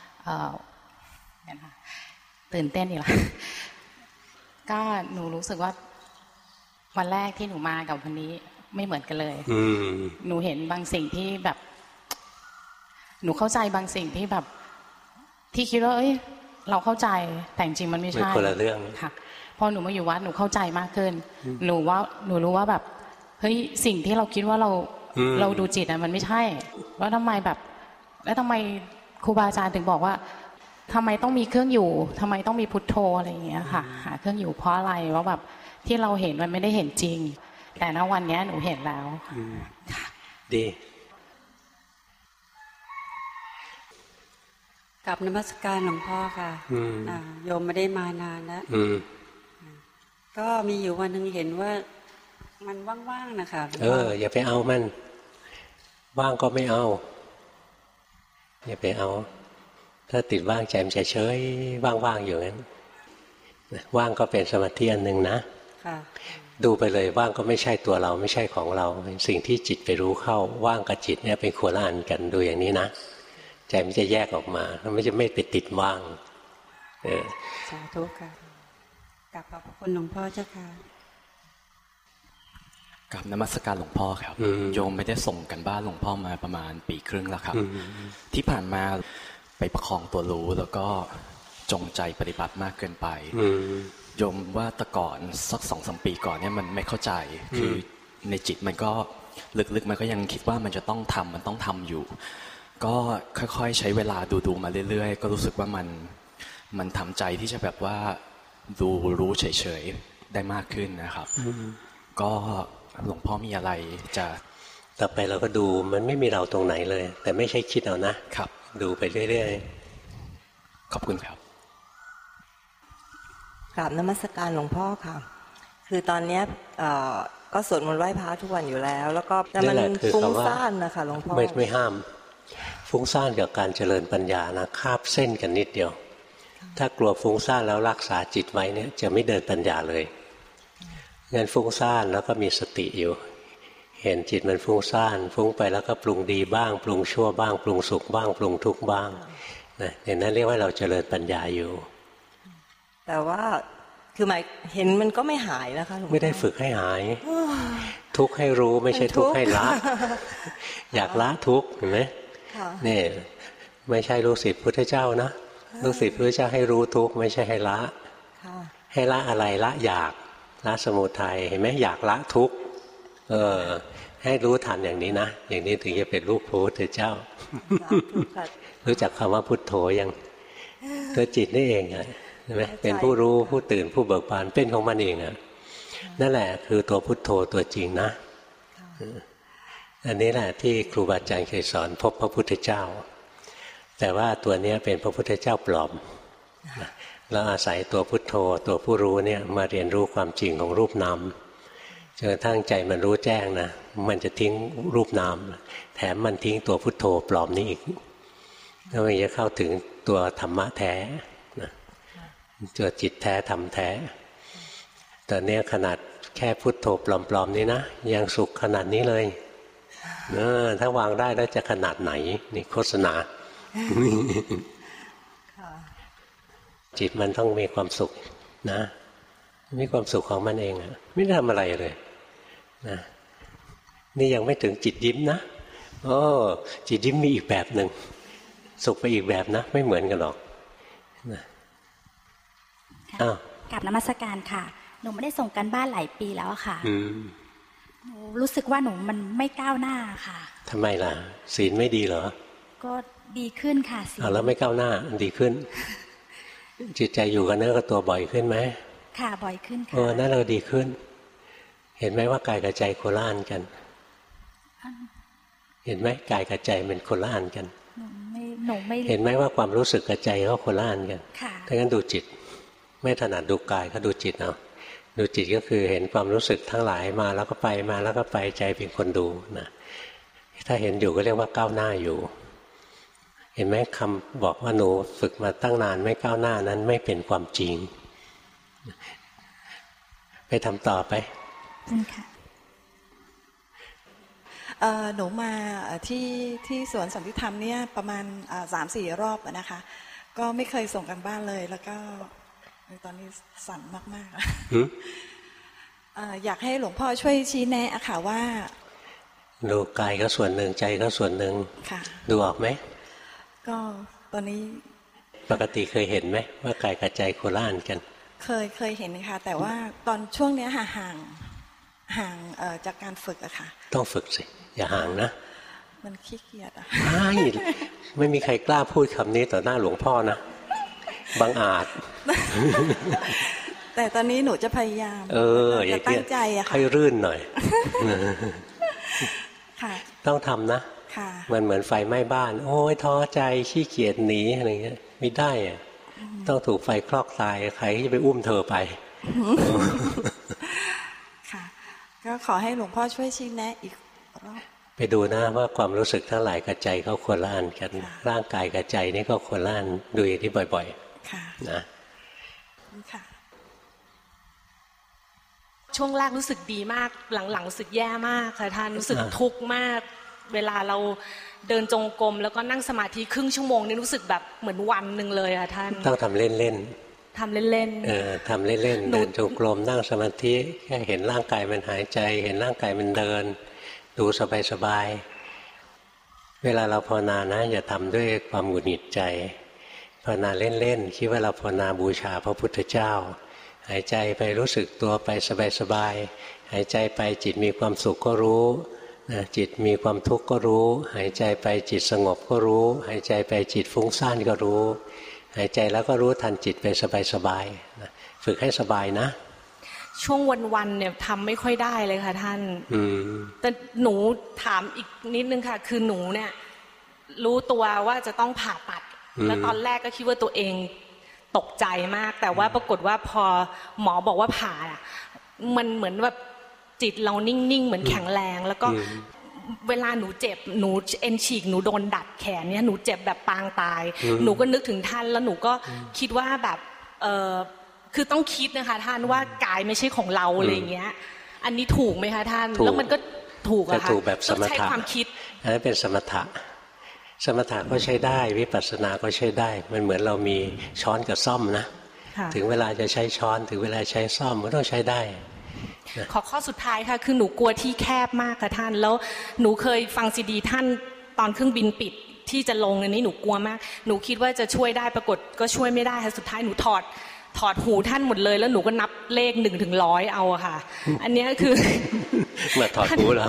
ตื่นเต้นอีกแล้วก็หนูรู้สึกว่าวันแรกที่หนูมากับวันนี้ไม่เหมือนกันเลยหนูเห็นบางสิ่งที่แบบหนูเข้าใจบางสิ่งที่แบบที่คิดว่าเราเข้าใจแต่จริงมันไม่ใช่คนละเรื่องค่ะพอหนูมาอยู่วัดหนูเข้าใจมากขึ้นหนูรู้ว่าแบบเฮ้ยสิ่งที่เราคิดว่าเราดูจิตอ่ะมันไม่ใช่แล้วทำไมแบบแล้วทำไมครูบาอาจารย์ถึงบอกว่าทำไมต้องมีเครื่องอยู่ทำไมต้องมีพุทโธอะไรอย่างเงี้ยค่ะหาเครื่องอยู่เพราะอะไรว่าแบบที่เราเห็นมันไม่ได้เห็นจริงแต่ณวันนี้หนูเห็นแล้วดีกับนมัสการหลวงพ่อค่ะโยมไม่ได้มานานแล้วก็มีอยู่วันหนึ่งเห็นว่ามันว่างๆนะคะอย่าไปเอามันว่างก็ไม่เอาอย่าไปเอาถ้าติดว่างใจมันเฉยๆว่างๆอยู่งั้นว่างก็เป็นสมาธิอันหนึ่งนะดูไปเลยว่างก็ไม่ใช่ตัวเราไม่ใช่ของเราเป็นสิ่งที่จิตไปรู้เข้าว่างกับจิตเนี่ยเป็นคนละอันกันดูอย่างนี้นะใจมันจะแยกออกมาแล้วมันจะไม่ไปติดว่างสาธุค่ะกราบขอบคุณหลวงพ่อเจ้าค่ะกับนมัสการหลวงพ่อครับโยมไม่ได้ส่งกันบ้านหลวงพ่อมาประมาณปีครึ่งแล้วครับที่ผ่านมาไปประคองตัวรู้แล้วก็จงใจปฏิบัติมากเกินไปโยมว่าแต่ก่อนสัก 2-3 ปีก่อนเนี่ยมันไม่เข้าใจคือในจิตมันก็ลึกๆมันก็ยังคิดว่ามันจะต้องทำมันต้องทำอยู่ก็ค่อยๆใช้เวลาดูมาเรื่อยๆก็รู้สึกว่ามันทำใจที่จะแบบว่าดูรู้เฉยๆได้มากขึ้นนะครับก็หลวงพ่อมีอะไรจะต่อไปเราก็ดูมันไม่มีเราตรงไหนเลยแต่ไม่ใช่คิดเอานะครับดูไปเรื่อยๆขอบคุณครับกราบนมัสการหลวงพ่อค่ะคือตอนนี้ก็สวดมนต์ไหว้พระทุกวันอยู่แล้วก็แต่มันฟุ้งซ่านนะคะหลวงพ่อไม่ห้ามฟุ้งซ่านกับการเจริญปัญญานะคาบเส้นกันนิดเดียวถ้ากลัวฟุ้งซ่านแล้วรักษาจิตไว้เนี่ยจะไม่เดินปัญญาเลยงั้นฟุ้งซ่านแล้วก็มีสติอยู่เห็นจิตมันฟุ้งซ่านฟุ้งไปแล้วก็ปรุงดีบ้างปรุงชั่วบ้างปรุงสุขบ้างปรุงทุกข์บ้างนะอย่างนั้นเรียกว่าเราเจริญปัญญาอยู่แต่ว่าคือหมายเห็นมันก็ไม่หายนะคะไม่ได้ฝึกให้หายทุกข์ให้รู้ไม่ใช่ทุกข์ให้ละอยากละทุกข์เห็นไหมนี่ไม่ใช่ลูกศิษย์พุทธเจ้านะลูกศิษย์พุทธเจ้าให้รู้ทุกข์ไม่ใช่ให้ละให้ละอะไรละอยากละสมุทัยเห็นไหมอยากละทุกข์ให้รู้ทันอย่างนี้นะอย่างนี้ถึงจะเป็นลูกพระพุทธเจ้ารู้จักคำว่าพุทโธยังตัวจิตนี่เองอ่ะใช่ไหมเป็นผู้รู้ผู้ตื่นผู้เบิกบานเป็นของมันเองอ่ะนั่นแหละคือตัวพุทโธตัวจริงนะอันนี้แหละที่ครูบาอาจารย์เคยสอนพบพระพุทธเจ้าแต่ว่าตัวนี้เป็นพระพุทธเจ้าปลอมแล้วอาศัยตัวพุทโธตัวผู้รู้เนี่ยมาเรียนรู้ความจริงของรูปนามจนกระทั่งใจมันรู้แจ้งนะมันจะทิ้งรูปนามแถมมันทิ้งตัวพุทโธปลอมนี้อีกแล้วมันจะเข้าถึงตัวธรรมะแท้ตัวจิตแท้ธรรมแท้ตอนนี้ขนาดแค่พุทโธปลอมๆนี้นะยังสุขขนาดนี้เลยถ้าวางได้แล้วจะขนาดไหนนี่โฆษณาจิตมันต้องมีความสุขนะมีความสุขของมันเองอะไม่ได้ทำอะไรเลยนะนี่ยังไม่ถึงจิตยิ้มนะจิตยิ้มมีอีกแบบหนึ่งสุขไปอีกแบบนะไม่เหมือนกันหรอกนะกราบนมัสการค่ะหนูไม่ได้ส่งกันบ้านหลายปีแล้วค่ะหนูรู้สึกว่าหนูมันไม่ก้าวหน้าค่ะทำไมล่ะศีลไม่ดีเหรอก็ดีขึ้นค่ะศีลแล้วไม่ก้าวหน้าดีขึ้นจิตใจอยู่กับเนื้อกับตัวบ่อยขึ้นไหมค่ะบ่อยขึ้นค่ะนั่นเราดีขึ้นเห็นไหมว่ากายกับใจโคละอันกันเห็นไหมกายกับใจเป็นคนละอันกันหนูไม่เห็นไหมว่าความรู้สึกกับใจก็คนละอันกันถ้างั้นดูจิตไม่ถนัดดูกายก็ดูจิตเอาดูจิตก็คือเห็นความรู้สึกทั้งหลายมาแล้วก็ไปมาแล้วก็ไปใจเป็นคนดูนะถ้าเห็นอยู่ก็เรียกว่าก้าวหน้าอยู่เห็นไหมคำบอกว่าหนูฝึกมาตั้งนานไม่ก้าวหน้านั้นไม่เป็นความจริงไปทำต่อไปค่ะหนูมาที่สวนสันติธรรมเนี่ยประมาณ 3-4 รอบนะคะก็ไม่เคยส่งกันบ้านเลยแล้วก็ตอนนี้สั่นมากๆอยากให้หลวงพ่อช่วยชี้แนะค่ะว่าดูกายก็ส่วนหนึ่งใจก็ส่วนหนึ่งดูออกไหมก็ตอนนี้ปกติเคยเห็นไหมว่ากายกับใจโคละอันกันเคยเห็นค่ะแต่ว่าตอนช่วงนี้ห่างจากการฝึกอะค่ะต้องฝึกสิอย่าห่างนะมันขี้เกียจอะไม่มีใครกล้าพูดคำนี้ต่อหน้าหลวงพ่อนะบังอาจแต่ตอนนี้หนูจะพยายามจะตั้งใจอะค่ะให้รื่นหน่อยต้องทำนะมันเหมือนไฟไหม้บ้านโอ้ยท้อใจขี้เกียจหนีอะไรเงี้ยไม่ได้อะต้องถูกไฟคลอกตายใครจะไปอุ้มเธอไปค่ะก็ขอให้หลวงพ่อช่วยชี้แนะอีกรอบไปดูนะว่าความรู้สึกทั้งหลายกับใจเขาคนละอันกันร่างกายกับใจนี่ก็คนละอันดูอย่างนี้บ่อยๆนะค่ะช่วงแรกรู้สึกดีมากหลังๆรู้สึกแย่มากค่ะท่านรู้สึกทุกข์มากเวลาเราเดินจงกรมแล้วก็นั่งสมาธิครึ่งชั่วโมงนี่รู้สึกแบบเหมือนวันหนึ่งเลยค่ะท่านต้องทำเล่นทำเล่นทำเล่นๆเดินจงกรมนั่งสมาธิแค่เห็นร่างกายมันหายใจเห็นร่างกายมันเดินดูสบายๆเวลาเราภาวนานะอย่าทำด้วยความหงุดหงิดใจภาวนาเล่นๆคิดว่าเราภาวนาบูชาพระพุทธเจ้าหายใจไปรู้สึกตัวไปสบายๆหายใจไปจิตมีความสุขก็รู้จิตมีความทุกข์ก็รู้หายใจไปจิตสงบก็รู้หายใจไปจิตฟุ้งซ่านก็รู้หายใจแล้วก็รู้ทันจิตไปสบายๆฝึกให้สบายนะช่วงวันๆเนี่ยทำไม่ค่อยได้เลยค่ะท่านแต่หนูถามอีกนิดนึงค่ะคือหนูเนี่ยรู้ตัวว่าจะต้องผ่าตัดแล้วตอนแรกก็คิดว่าตัวเองตกใจมากแต่ว่าปรากฏว่าพอหมอบอกว่าผ่ามันเหมือนแบบจิตเรานิ่งๆเหมือนแข็งแรงแล้วก็เวลาหนูเจ็บหนูเอ็นฉีกหนูโดนดัดแขนเนี่ยหนูเจ็บแบบปางตายหนูก็นึกถึงท่านแล้วหนูก็คิดว่าแบบคือต้องคิดนะคะท่านว่ากายไม่ใช่ของเราอะไรเงี้ยอันนี้ถูกไหมคะท่านแล้วมันก็ถูกอะค่ะต้องใช้ความคิดอันนั้นเป็นสมถะก็ใช้ได้วิปัสสนาก็ใช้ได้มันเหมือนเรามีช้อนกับซ่อมนะถึงเวลาจะใช้ช้อนถึงเวลาใช้ซ่อมก็ต้องใช้ได้ขอข้อสุดท้ายค่ะคือหนูกลัวที่แคบมากค่ะท่านแล้วหนูเคยฟังซีดีท่านตอนเครื่องบินปิดที่จะลงอันนี้หนูกลัวมากหนูคิดว่าจะช่วยได้ปรากฏก็ช่วยไม่ได้ค่ะสุดท้ายหนูถอดหูท่านหมดเลยแล้วหนูก็นับเลข1 ถึง 100เอาอะค่ะอันนี้คือมาถอดหูเรา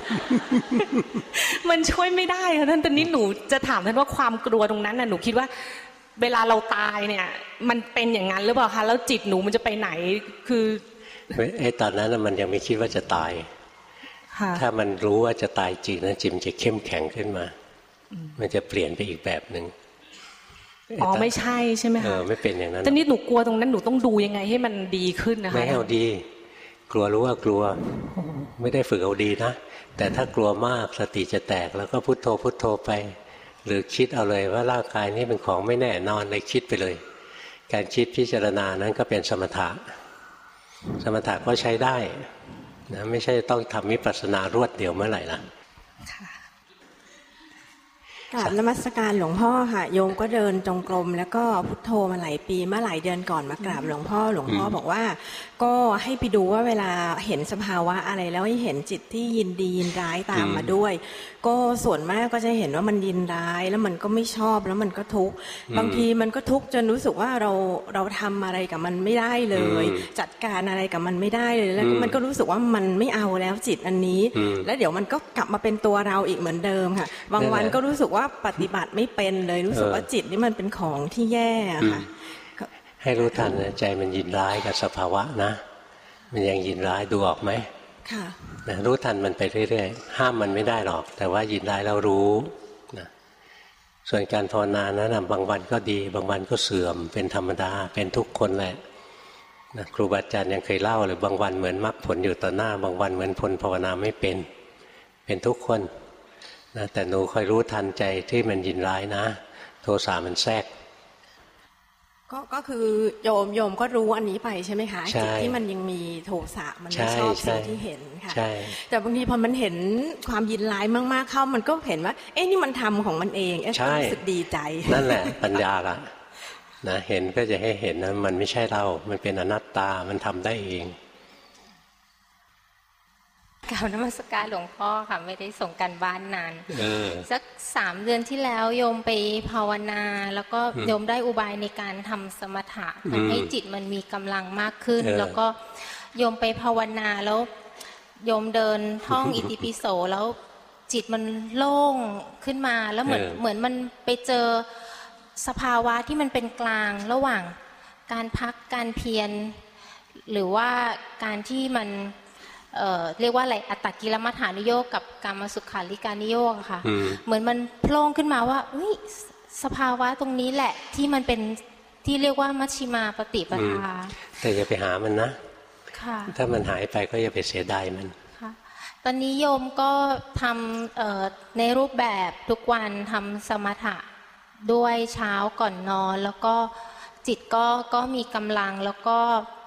มันช่วยไม่ได้ค่ะท่านตอนนี้หนูจะถามท่านว่าความกลัวตรงนั้นน่ะหนูคิดว่าเวลาเราตายเนี่ยมันเป็นอย่างนั้นหรือเปล่าคะแล้วจิตหนูมันจะไปไหนคือไอ้ตอนนั้นมันยังไม่คิดว่าจะตายถ้ามันรู้ว่าจะตายจริงนะจิตมันจะเข้มแข็งขึ้นมามันจะเปลี่ยนไปอีกแบบหนึ่งอ๋อไม่ใช่ใช่ไหมคะไม่เป็นอย่างนั้นแต่นี่หนูกลัวตรงนั้นหนูต้องดูยังไงให้มันดีขึ้นนะคะไม่เอาดีกลัวรู้ว่ากลัวไม่ได้ฝึกเอาดีนะแต่ถ้ากลัวมากสติจะแตกแล้วก็พุทโธพุทโธไปหรือคิดเอาเลยว่าร่างกายนี้เป็นของไม่แน่นอนเลยคิดไปเลยการคิดพิจารณานั้นก็เป็นสมถะก็ใช้ได้นะไม่ใช่ต้องทำวิปัสสนารวดเดียวเมื่อไหร่ล่ะกราบนมัสการหลวงพ่อค่ะโยมก็เดินจงกรมแล้วก็พุทโธมาหลายปีเมื่อหลายเดือนก่อนมากราบหลวงพ่อบอกว่าก็ให้ไปดูว่าเวลาเห็นสภาวะอะไรแล้วให้เห็นจิตที่ยินดียินร้ายตามมาด้วยก็ส่วนมากก็จะเห็นว่ามันยินร้ายแล้วมันก็ไม่ชอบแล้วมันก็ทุกข์บางทีมันก็ทุกข์จนรู้สึกว่าเราทำอะไรกับมันไม่ได้เลยจัดการอะไรกับมันไม่ได้เลยแล้วมันก็รู้สึกว่ามันไม่เอาแล้วจิตอันนี้แล้วเดี๋ยวมันก็กลับมาเป็นตัวเราอีกเหมือนเดิมค่ะบางวันก็รู้สึกว่าปฏิบัติไม่เป็นเลยรู้สึกว่าจิตนี่มันเป็นของที่แย่ค่ะให้รู้ทันใจมันยินร้ายกับสภาวะนะมันยังยินร้ายดูออกไหมค่ะรู้ทันมันไปเรื่อยๆห้ามมันไม่ได้หรอกแต่ว่ายินร้ายแล้วรู้นะส่วนการภาวนานั้นบางวันก็ดีบางวันก็เสื่อมเป็นธรรมดาเป็นทุกคนแหละนะครูบาอาจารย์ยังเคยเล่าเลยบางวันเหมือนมรรคผลอยู่ต่อหน้าบางวันเหมือนผลภาวนาไม่เป็นทุกคนนะแต่หนูคอยรู้ทันใจที่มันยินร้ายนะโทสะมันแทรกก็คือโยมก็รู้อันนี้ไปใช่ไหมคะจิตที่มันยังมีโทสะมันไม่ชอบสิ่งที่เห็นค่ะแต่บางทีพอมันเห็นความยินร้ายมากๆเข้ามันก็เห็นว่าเอ๊ะนี่มันทำของมันเองรู้สึกดีใจนั่นแหละปัญญาละนะเห็นก็จะให้เห็นนะมันไม่ใช่เรามันเป็นอนัตตามันทำได้เองกราบนมัสการหลวงพ่อค่ะไม่ได้ส่งกันบ้านนานสัก3 เดือนที่แล้วโยมไปภาวนาแล้วก็โยมได้อุบายในการทำสมถะให้จิตมันมีกำลังมากขึ้นแล้วก็โยมไปภาวนาแล้วโยมเดินท่องอิติปิโสแล้วจิตมันโล่งขึ้นมาแล้วเหมือนมันไปเจอสภาวะที่มันเป็นกลางระหว่างการพักการเพียรหรือว่าการที่มันเรียกว่าอะไรอัตตกิลมัฏฐานุโยคกับกามสุขาริการนิโยคค่ะเหมือนมันโผล่ขึ้นมาว่าสภาวะตรงนี้แหละที่มันเป็นที่เรียกว่ามัชฌิมาปฏิปทาแต่อย่าไปหามันนะถ้ามันหายไปก็อย่าไปเสียดายมันตอนนี้โยมก็ทำในรูปแบบทุกวันทำสมถะด้วยเช้าก่อนนอนแล้วก็จิตก็มีกำลังแล้วก็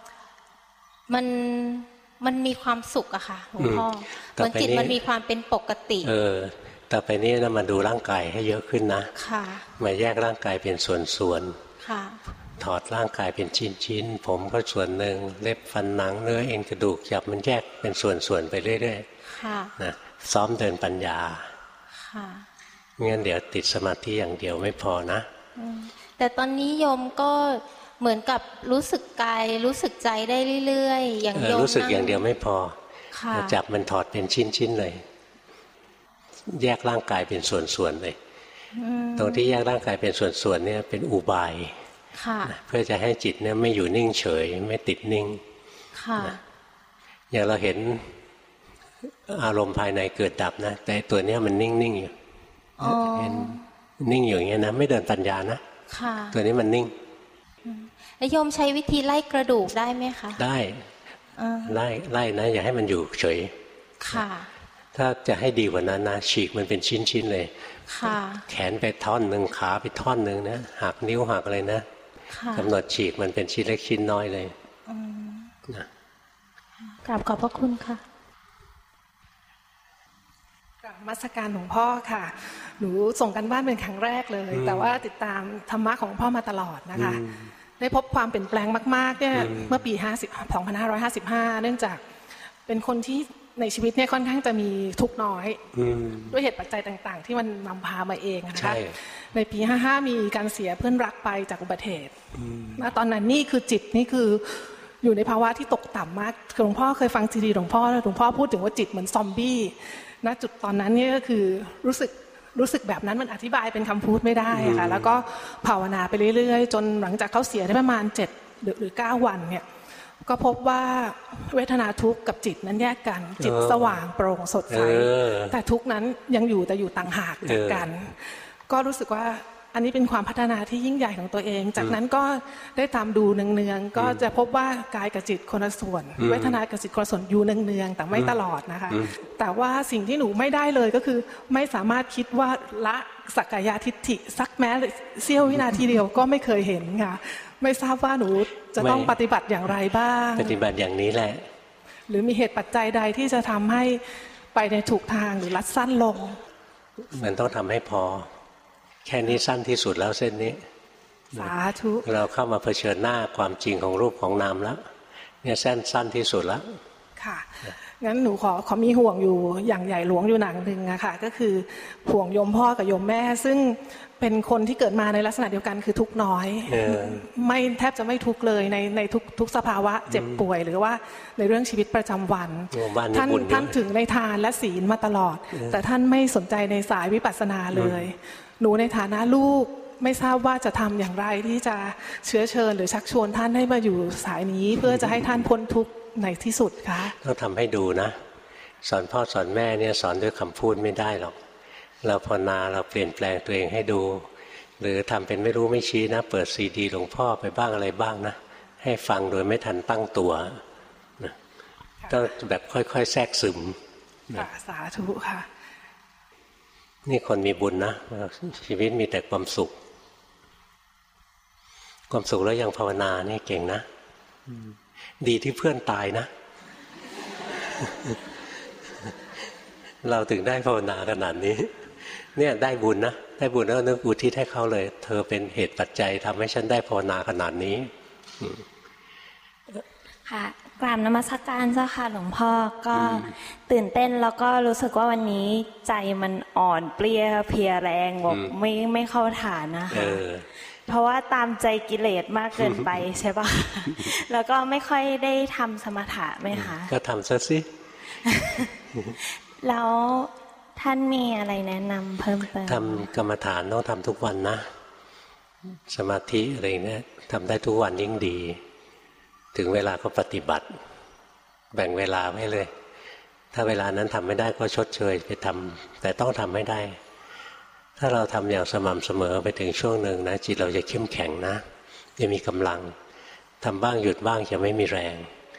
มันมีความสุขอะค่ะหลวงพ่อเหมือนจิตมันมีความเป็นปกติต่อไปนี้นะมาดูร่างกายให้เยอะขึ้นนะค่ะมาแยกร่างกายเป็นส่วนๆค่ะถอดร่างกายเป็นชิ้นๆผมก็ส่วนหนึ่งเล็บฟันหนังเนื้อเอ็นกระดูกจับมันแยกเป็นส่วนๆไปเรื่อยๆนะซ้อมเดินปัญญางั้นเดี๋ยวติดสมาธิอย่างเดียวไม่พอนะแต่ตอนนี้โยมก็เหมือนกับรู้สึกกายรู้สึกใจได้เรื่อยๆอย่างโยมรู้สึกอย่างเดียวไม่พอจับมันถอดเป็นชิ้นๆเลยแยกร่างกายเป็นส่วนๆเลยตรงที่แยกร่างกายเป็นส่วนๆเนี่ยเป็นอุบายเพื่อจะให้จิตเนี่ยไม่อยู่นิ่งเฉยไม่ติดนิ่งอย่างเราเห็นอารมณ์ภายในเกิดดับนะแต่ตัวเนี้ยมันนิ่งๆอยู่เห็นนิ่งอยู่อย่างเงี้ยนะไม่เดินปัญญานะตัวนี้มันนิ่งแล้วโยมใช้วิธีไล่กระดูกได้ไหมคะได้ไล่นะอย่าให้มันอยู่เฉยถ้าจะให้ดีกว่านั้นนะฉีกมันเป็นชิ้นๆเลยแขนไปท่อนหนึ่งขาไปท่อนหนึ่งนะหักนิ้วหักอะไรนะกำหนดฉีกมันเป็นชิ้นเล็กชิ้นน้อยเลยนะกราบขอบพระคุณค่ะกราบนมัสการหลวงพ่อค่ะหนูส่งกันบ้านเป็นครั้งแรกเลยแต่ว่าติดตามธรรมะของพ่อมาตลอดนะคะได้พบความเปลี่ยนแปลงมากๆเนี่ยเมื่อปี2555เนื่องจากเป็นคนที่ในชีวิตเนี่ยค่อนข้างจะมีทุกข์น้อยด้วยเหตุปัจจัยต่างๆที่มันนำพามาเองนะคะในปี55มีการเสียเพื่อนรักไปจากอุบัติเหตุณตอนนั้นนี่คือจิตนี่คืออยู่ในภาวะที่ตกต่ำมากหลวงพ่อเคยฟังซีดีหลวงพ่อพูดถึงว่าจิตเหมือนซอมบี้ณจุดตอนนั้นเนี่ยก็คือรู้สึกแบบนั้นมันอธิบายเป็นคำพูดไม่ได้ค่ะแล้วก็ภาวนาไปเรื่อยๆจนหลังจากเขาเสียได้ประมาณ7 หรือ 9 วันเนี่ยก็พบว่าเวทนาทุกข์กับจิตนั้นแยกกันจิตสว่างโปร่งสดใสแต่ทุกข์นั้นยังอยู่แต่อยู่ต่างหากจากกันก็รู้สึกว่าอันนี้เป็นความพัฒนาที่ยิ่งใหญ่ของตัวเองจากนั้นก็ได้ตามดูเนืองๆก็จะพบว่ากายกับจิตคนละส่วนเวทนากับจิตคนละส่วนอยู่เนืองๆแต่ไม่ตลอดนะคะแต่ว่าสิ่งที่หนูไม่ได้เลยก็คือไม่สามารถคิดว่าละสักกายทิฏฐิสักแม้เสี้ยววินาทีเดียวก็ไม่เคยเห็นค่ะไม่ทราบว่าหนูจะต้องปฏิบัติอย่างไรบ้างปฏิบัติอย่างนี้แหละหรือมีเหตุปัจจัยใดที่จะทำให้ไปในถูกทางหรือลัดสั้นลงมันต้องทำให้พอแค่นี้สั้นที่สุดแล้วเส้นนี้สาธุเราเข้ามาเผชิญหน้าความจริงของรูปของนามแล้วเนี่ยเส้นสั้นที่สุดแล้วค่ะงั้นหนูขอมีห่วงอยู่อย่างใหญ่หลวงอยู่หนังหนึ่งอะค่ะก็คือห่วงโยมพ่อกับโยมแม่ซึ่งเป็นคนที่เกิดมาในลักษณะเดียวกันคือทุกข์น้อยไม่แทบจะไม่ทุกข์เลยในทุกสภาวะเจ็บป่วยหรือว่าในเรื่องชีวิตประจำวันท่านถึงในทานและศีลมาตลอดแต่ท่านไม่สนใจในสายวิปัสสนาเลยหนูในฐานะลูกไม่ทราบว่าจะทำอย่างไรที่จะเชื้อเชิญหรือชักชวนท่านให้มาอยู่สายนี้เพื่อจะให้ท่านพ้นทุกข์ในที่สุดคะต้องทำให้ดูนะสอนพ่อสอนแม่เนี่ยสอนด้วยคำพูดไม่ได้หรอกเราภาวนาเราเปลี่ยนแปลงตัวเองให้ดูหรือทำเป็นไม่รู้ไม่ชี้นะเปิดซีดีหลวงพ่อไปบ้างอะไรบ้างนะให้ฟังโดยไม่ทันตั้งตัวนะต้องแบบค่อยๆแทรกซึมสาธุค่ะนี่คนมีบุญนะชีวิตมีแต่ความสุขแล้วยังภาวนาเนี่ยเก่งนะดีที่เพื่อนตายนะ เราถึงได้ภาวนาขนาดนี้เนี่ยได้บุญนะได้บุญแล้วนึกอุทิศให้เขาเลยเธอเป็นเหตุปัจจัยทำให้ฉันได้ภาวนาขนาดนี้ค่ะกราบนมัสการเจ้าค่ะหลวงพ่อก็ตื่นเต้นแล้วก็รู้สึกว่าวันนี้ใจมันอ่อนเปลี้ยเพลียแรงบอกไม่เข้าฐานนะคะเพราะว่าตามใจกิเลสมากเกินไปใช่ป่ะแล้วก็ไม่ค่อยได้ทำสมถะไหมคะก็ทำซะสิแล้วท่านมีอะไรแนะนำเพิ่มเติมทำกรรมฐานต้องทำทุกวันนะสมาธิอะไรเนี่ยทำได้ทุกวันยิ่งดีถึงเวลาก็ปฏิบัติแบ่งเวลาไว้เลยถ้าเวลานั้นทำไม่ได้ก็ชดเชยไปทำแต่ต้องทำให้ได้ถ้าเราทำอย่างสม่ำเสมอไปถึงช่วงหนึ่งนะจิตเราจะเข้มแข็งนะจะมีกำลังทำบ้างหยุดบ้างจะไม่มีแรง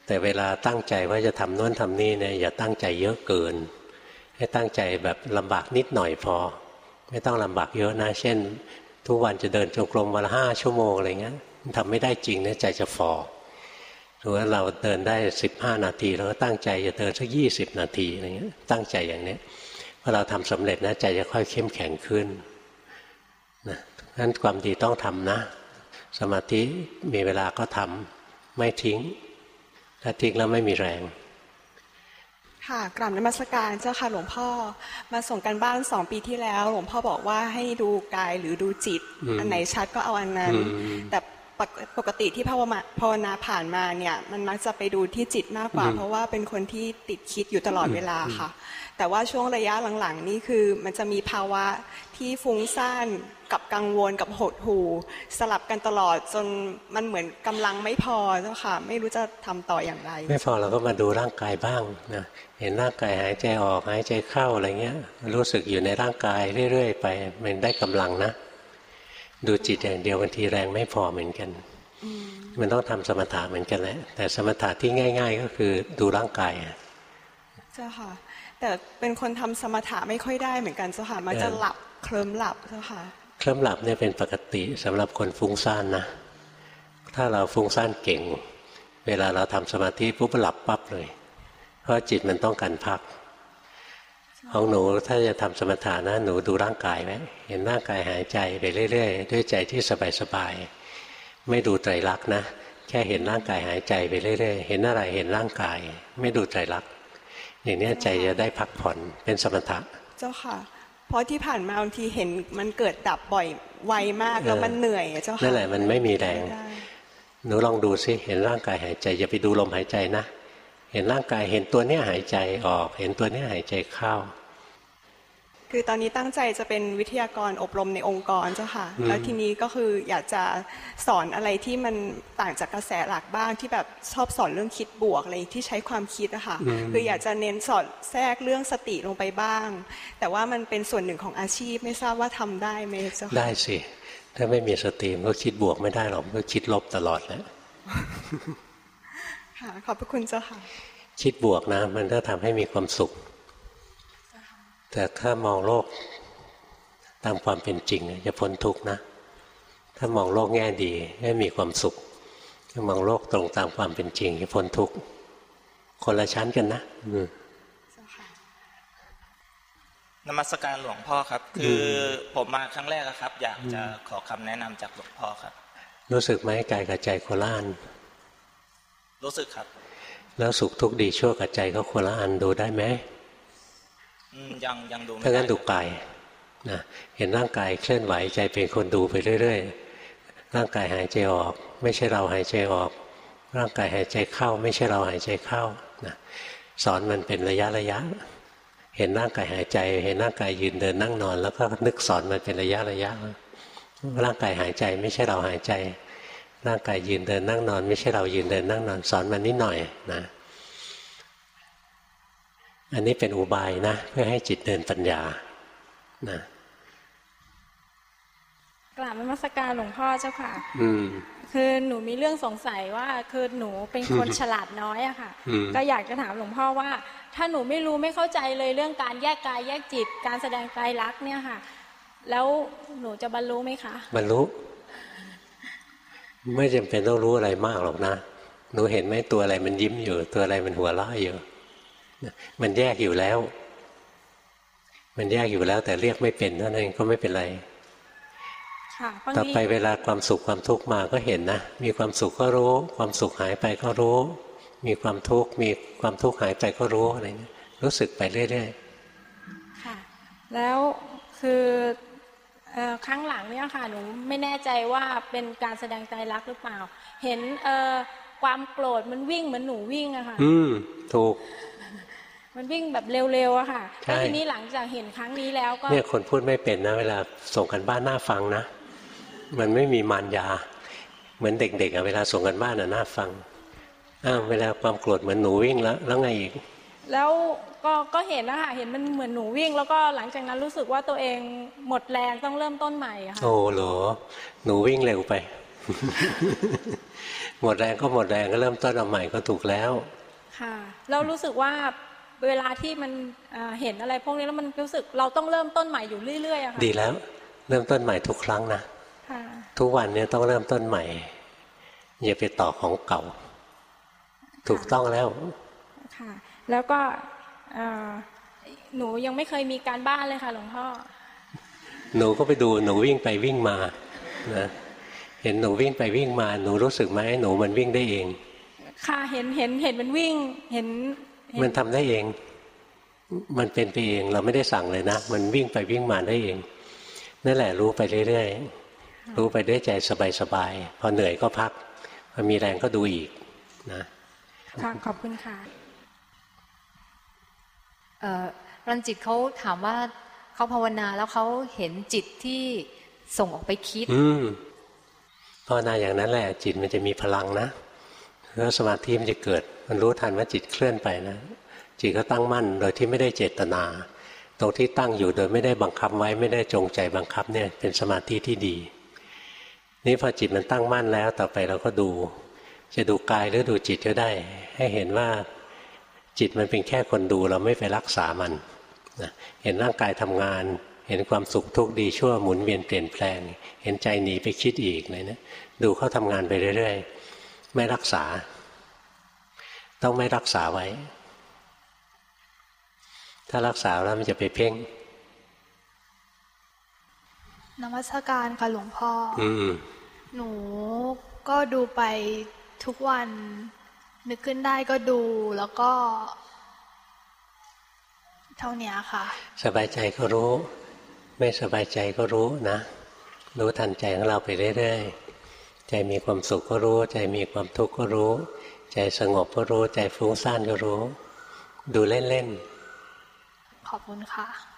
แต่เวลาตั้งใจว่าจะทำโน้นทำนี่เนี่ยอย่าตั้งใจเยอะเกินให้ตั้งใจแบบลำบากนิดหน่อยพอไม่ต้องลำบากเยอะนะเช่นทุกวันจะเดินจงกรมวันละ5 ชั่วโมงอะไรเงี้ยทำไม่ได้จริงเนี่ยใจจะฝ่อหรือว่าเราเดินได้15 นาทีเราก็ตั้งใจจะเดินสัก20 นาทีอะไรเงี้ยตั้งใจอย่างนี้พอเราทำสำเร็จนะใจจะค่อยเข้มแข็งขึ้นนะงั้นความดีต้องทำนะสมาธิมีเวลาก็ทำไม่ทิ้งถ้าทิ้งแล้วไม่มีแรงค่ะกราบนมัสการเจ้าค่ะหลวงพ่อมาส่งกันบ้าน2 ปีที่แล้วหลวงพ่อบอกว่าให้ดูกายหรือดูจิตอันไหนชัดก็เอาอันนั้นแต่ปกติที่ภาวนาผ่านมาเนี่ยมันมักจะไปดูที่จิตมากกว่าเพราะว่าเป็นคนที่ติดคิดอยู่ตลอดเวลาค่ะแต่ว่าช่วงระยะหลังๆนี่คือมันจะมีภาวะที่ฟุ้งซ่านกับกังวลกับหดหู่สลับกันตลอดจนมันเหมือนกำลังไม่พอเจ้าค่ะไม่รู้จะทำต่ออย่างไรไม่พอเราก็มาดูร่างกายบ้างนะเห็นร่างกายหายใจออกหายใจเข้าอะไรเงี้ยรู้สึกอยู่ในร่างกายเรื่อยๆไปมันได้กำลังนะดูจิตอย่างเดียวบางทีแรงไม่พอเหมือนกันมันต้องทำสมถะเหมือนกันแหละแต่สมถะที่ง่ายๆก็คือดูร่างกายเจ้าค่ะแต่เป็นคนทำสมถะไม่ค่อยได้เหมือนกันเจ้าค่ะมันจะหลับเคลิ้มหลับเจ้าค่ะเคลิ้มหลับเนี่ยเป็นปกติสำหรับคนฟุ้งซ่านนะถ้าเราฟุ้งซ่านเก่งเวลาเราทำสมาธิปุ๊บหลับปั๊บเลยเพราะจิตมันต้องการพักของหนูถ้าจะทำสมถะนะหนูดูร่างกายไว้เห็นร่างกายหายใจไปเรื่อยๆด้วยใจที่สบายๆไม่ดูไตรลักษณ์นะแค่เห็นร่างกายหายใจไปเรื่อยๆเห็นอะไรเห็นร่างกายไม่ดูไตรลักษณ์อย่างนี้ใจจะได้พักผ่อนเป็นสมถะเจ้าค่ะเพราะที่ผ่านมาบางทีเห็นมันเกิดดับบ่อยไวมากแล้วมันเหนื่อยเจ้าค่ะนั่นแหละมันไม่มีแรงหนูลองดูสิเห็นร่างกายหายใจอย่าไปดูลมหายใจนะเห็นร่างกายเห็นตัวเนี้ยหายใจออกเห็นตัวเนี้ยหายใจเข้าคือตอนนี้ตั้งใจจะเป็นวิทยากรอบรมในองค์กรเจ้าค่ะแล้วทีนี้ก็คืออยากจะสอนอะไรที่มันต่างจากกระแสหลักบ้างที่แบบชอบสอนเรื่องคิดบวกอะไรที่ใช้ความคิดอะค่ะคืออยากจะเน้นสอนแทรกเรื่องสติลงไปบ้างแต่ว่ามันเป็นส่วนหนึ่งของอาชีพไม่ทราบว่าทำได้ไหมเจ้าค่ะได้สิถ้าไม่มีสติมันก็คิดบวกไม่ได้หรอกก็คิดลบตลอดแหละค่ะขอบพระคุณเจ้าค่ะคิดบวกนะมันก็ทำให้มีความสุขแต่ถ้ามองโลกตามความเป็นจริงจะพ้นทุกข์นะถ้ามองโลกแง่ดีให้มีความสุขถ้ามองโลกตรงตามความเป็นจริงจะพ้นทุกข์คนละชั้นกันนะนมัสการหลวงพ่อครับคือผมมาครั้งแรกครับอยากจะขอคำแนะนำจากหลวงพ่อครับรู้สึกไหมกายกับใจโคละอันรู้สึกครับแล้วสุขทุกข์ดีชั่วกับใจก็โคละอันดูได้ไหมยังดูไม่ได้ถ้างั้นดูกายนะเห็นร่างกายเคลื่อนไหวใจเป็นคนดูไปเรื่อยๆร่างกายหายใจออกไม่ใช่เราหายใจออกร่างกายหายใจเข้าไม่ใช่เราหายใจเข้านะสอนมันเป็นระยะเห็นร่างกายหายใจเห็นร่างกายยืนเดินนั่งนอนแล้วก็นึกสอนมันเป็นระยะร่างกายหายใจไม่ใช่เราหายใจร่างกายยืนเดินนั่งนอนไม่ใช่เรายืนเดินนั่งนอนสอนมันนิดหน่อยนะอันนี้เป็นอุบายนะเพื่อให้จิตเดินปัญญานะกราบนมัสการหลวงพ่อเจ้าค่ะคือหนูมีเรื่องสงสัยว่าคือหนูเป็นคนฉลาดน้อยอะค่ะก็อยากจะถามหลวงพ่อว่าถ้าหนูไม่รู้ไม่เข้าใจเลยเรื่องการแยกกายแยกจิตการแสดงไตรลักษณ์เนี่ยค่ะแล้วหนูจะบรรลุไหมคะบรรลุไม่จำเป็นต้องรู้อะไรมากหรอกนะหนูเห็นไหมตัวอะไรมันยิ้มอยู่ตัวอะไรมันหัวเราะอยู่มันแยกอยู่แล้วแต่เรียกไม่เป็นนั่นเองก็ไม่เป็นไรต่อไปเวลาความสุขความทุกข์มาก็เห็นนะมีความสุขก็รู้ความสุขหายไปก็รู้มีความทุกข์หายไปก็รู้อะไรเนี่ยรู้สึกไปเรื่อยๆค่ะแล้วคือครั้งหลังเนี่ยค่ะหนูไม่แน่ใจว่าเป็นการแสดงไตรลักษณ์หรือเปล่าเห็นความโกรธมันวิ่งเหมือนหนูวิ่งอะค่ะถูกมันวิ่งแบบเร็วๆอะค่ะแล้วทีนี้หลังจากเห็นครั้งนี้แล้วก็เนี่ยคนพูดไม่เป็นนะเวลาส่งกันบ้านน่าฟังนะมันไม่มีมารยาเหมือนเด็กๆเวลาส่งกันบ้านน่าฟังเวลาความโกรธเหมือนหนูวิ่งแล้วไงอีกแล้วก็เห็นนะคะเห็นมันเหมือนหนูวิ่งแล้วก็หลังจากนั้นรู้สึกว่าตัวเองหมดแรงต้องเริ่มต้นใหม่ค่ะโอ้เหรอหนูวิ่งเร็วไปหมดแรงก็หมดแรงก็เริ่มต้นเอาใหม่ก็ถูกแล้วค่ะเรารู้สึกว่าเวลาที่มันเห็นอะไรพวกนี้แล้วมันรู้สึกเราต้องเริ่มต้นใหม่อยู่เรื่อยๆอะค่ะดีแล้วเริ่มต้นใหม่ทุกครั้งนะทุกวันนี้ต้องเริ่มต้นใหม่อย่าไปต่อของเก่าถูกต้องแล้วค่ะแล้วก็หนูยังไม่เคยมีการบ้านเลยค่ะหลวงพ่อหนูก็ไปดูหนูวิ่งไปวิ่งมานะเห็นหนูวิ่งไปวิ่งมาหนูรู้สึกไหมหนูมันวิ่งได้เองค่ะเห็นมันวิ่งเห็นมันทำได้เองมันเป็นไปเองเราไม่ได้สั่งเลยนะมันวิ่งไปวิ่งมาได้เองนั่นแหละรู้ไปเรื่อยๆรู้ไปด้วยใจสบายๆพอเหนื่อยก็พักพอมีแรงก็ดูอีกนะค่ะขอบคุณค่ะรันจิตเขาถามว่าเขาภาวนาแล้วเขาเห็นจิตที่ส่งออกไปคิดภาวนาอย่างนั้นแหละจิตมันจะมีพลังนะแล้วสมาธิมันจะเกิดมันรู้ทันว่าจิตเคลื่อนไปนะจิตก็ตั้งมั่นโดยที่ไม่ได้เจตนาตรงที่ตั้งอยู่โดยไม่ได้บังคับไว้ไม่ได้จงใจบังคับเนี่ยเป็นสมาธิที่ดีนี่พอจิตมันตั้งมั่นแล้วต่อไปเราก็ดูจะดูกายหรือดูจิตก็ได้ให้เห็นว่าจิตมันเป็นแค่คนดูเราไม่ไปรักษามันนะเห็นร่างกายทำงานเห็นความสุขทุกข์ดีชั่วหมุนเวียนเปลี่ยนแปลงเห็นใจหนีไปคิดอีกเลยนะดูเขาทำงานไปเรื่อยๆไม่รักษาต้องไม่รักษาไว้ถ้ารักษาแล้วมันจะไปเพ่งนมัสการค่ะหลวงพ่อหนูก็ดูไปทุกวันนึกขึ้นได้ก็ดูแล้วก็เท่านี้ค่ะสบายใจก็รู้ไม่สบายใจก็รู้นะรู้ทันใจของเราไปเรื่อยๆใจมีความสุขก็รู้ใจมีความทุกข์ก็รู้ใจสงบก็รู้ใจฟุ้งซ่านก็รู้ดูเล่นๆขอบคุณค่ะ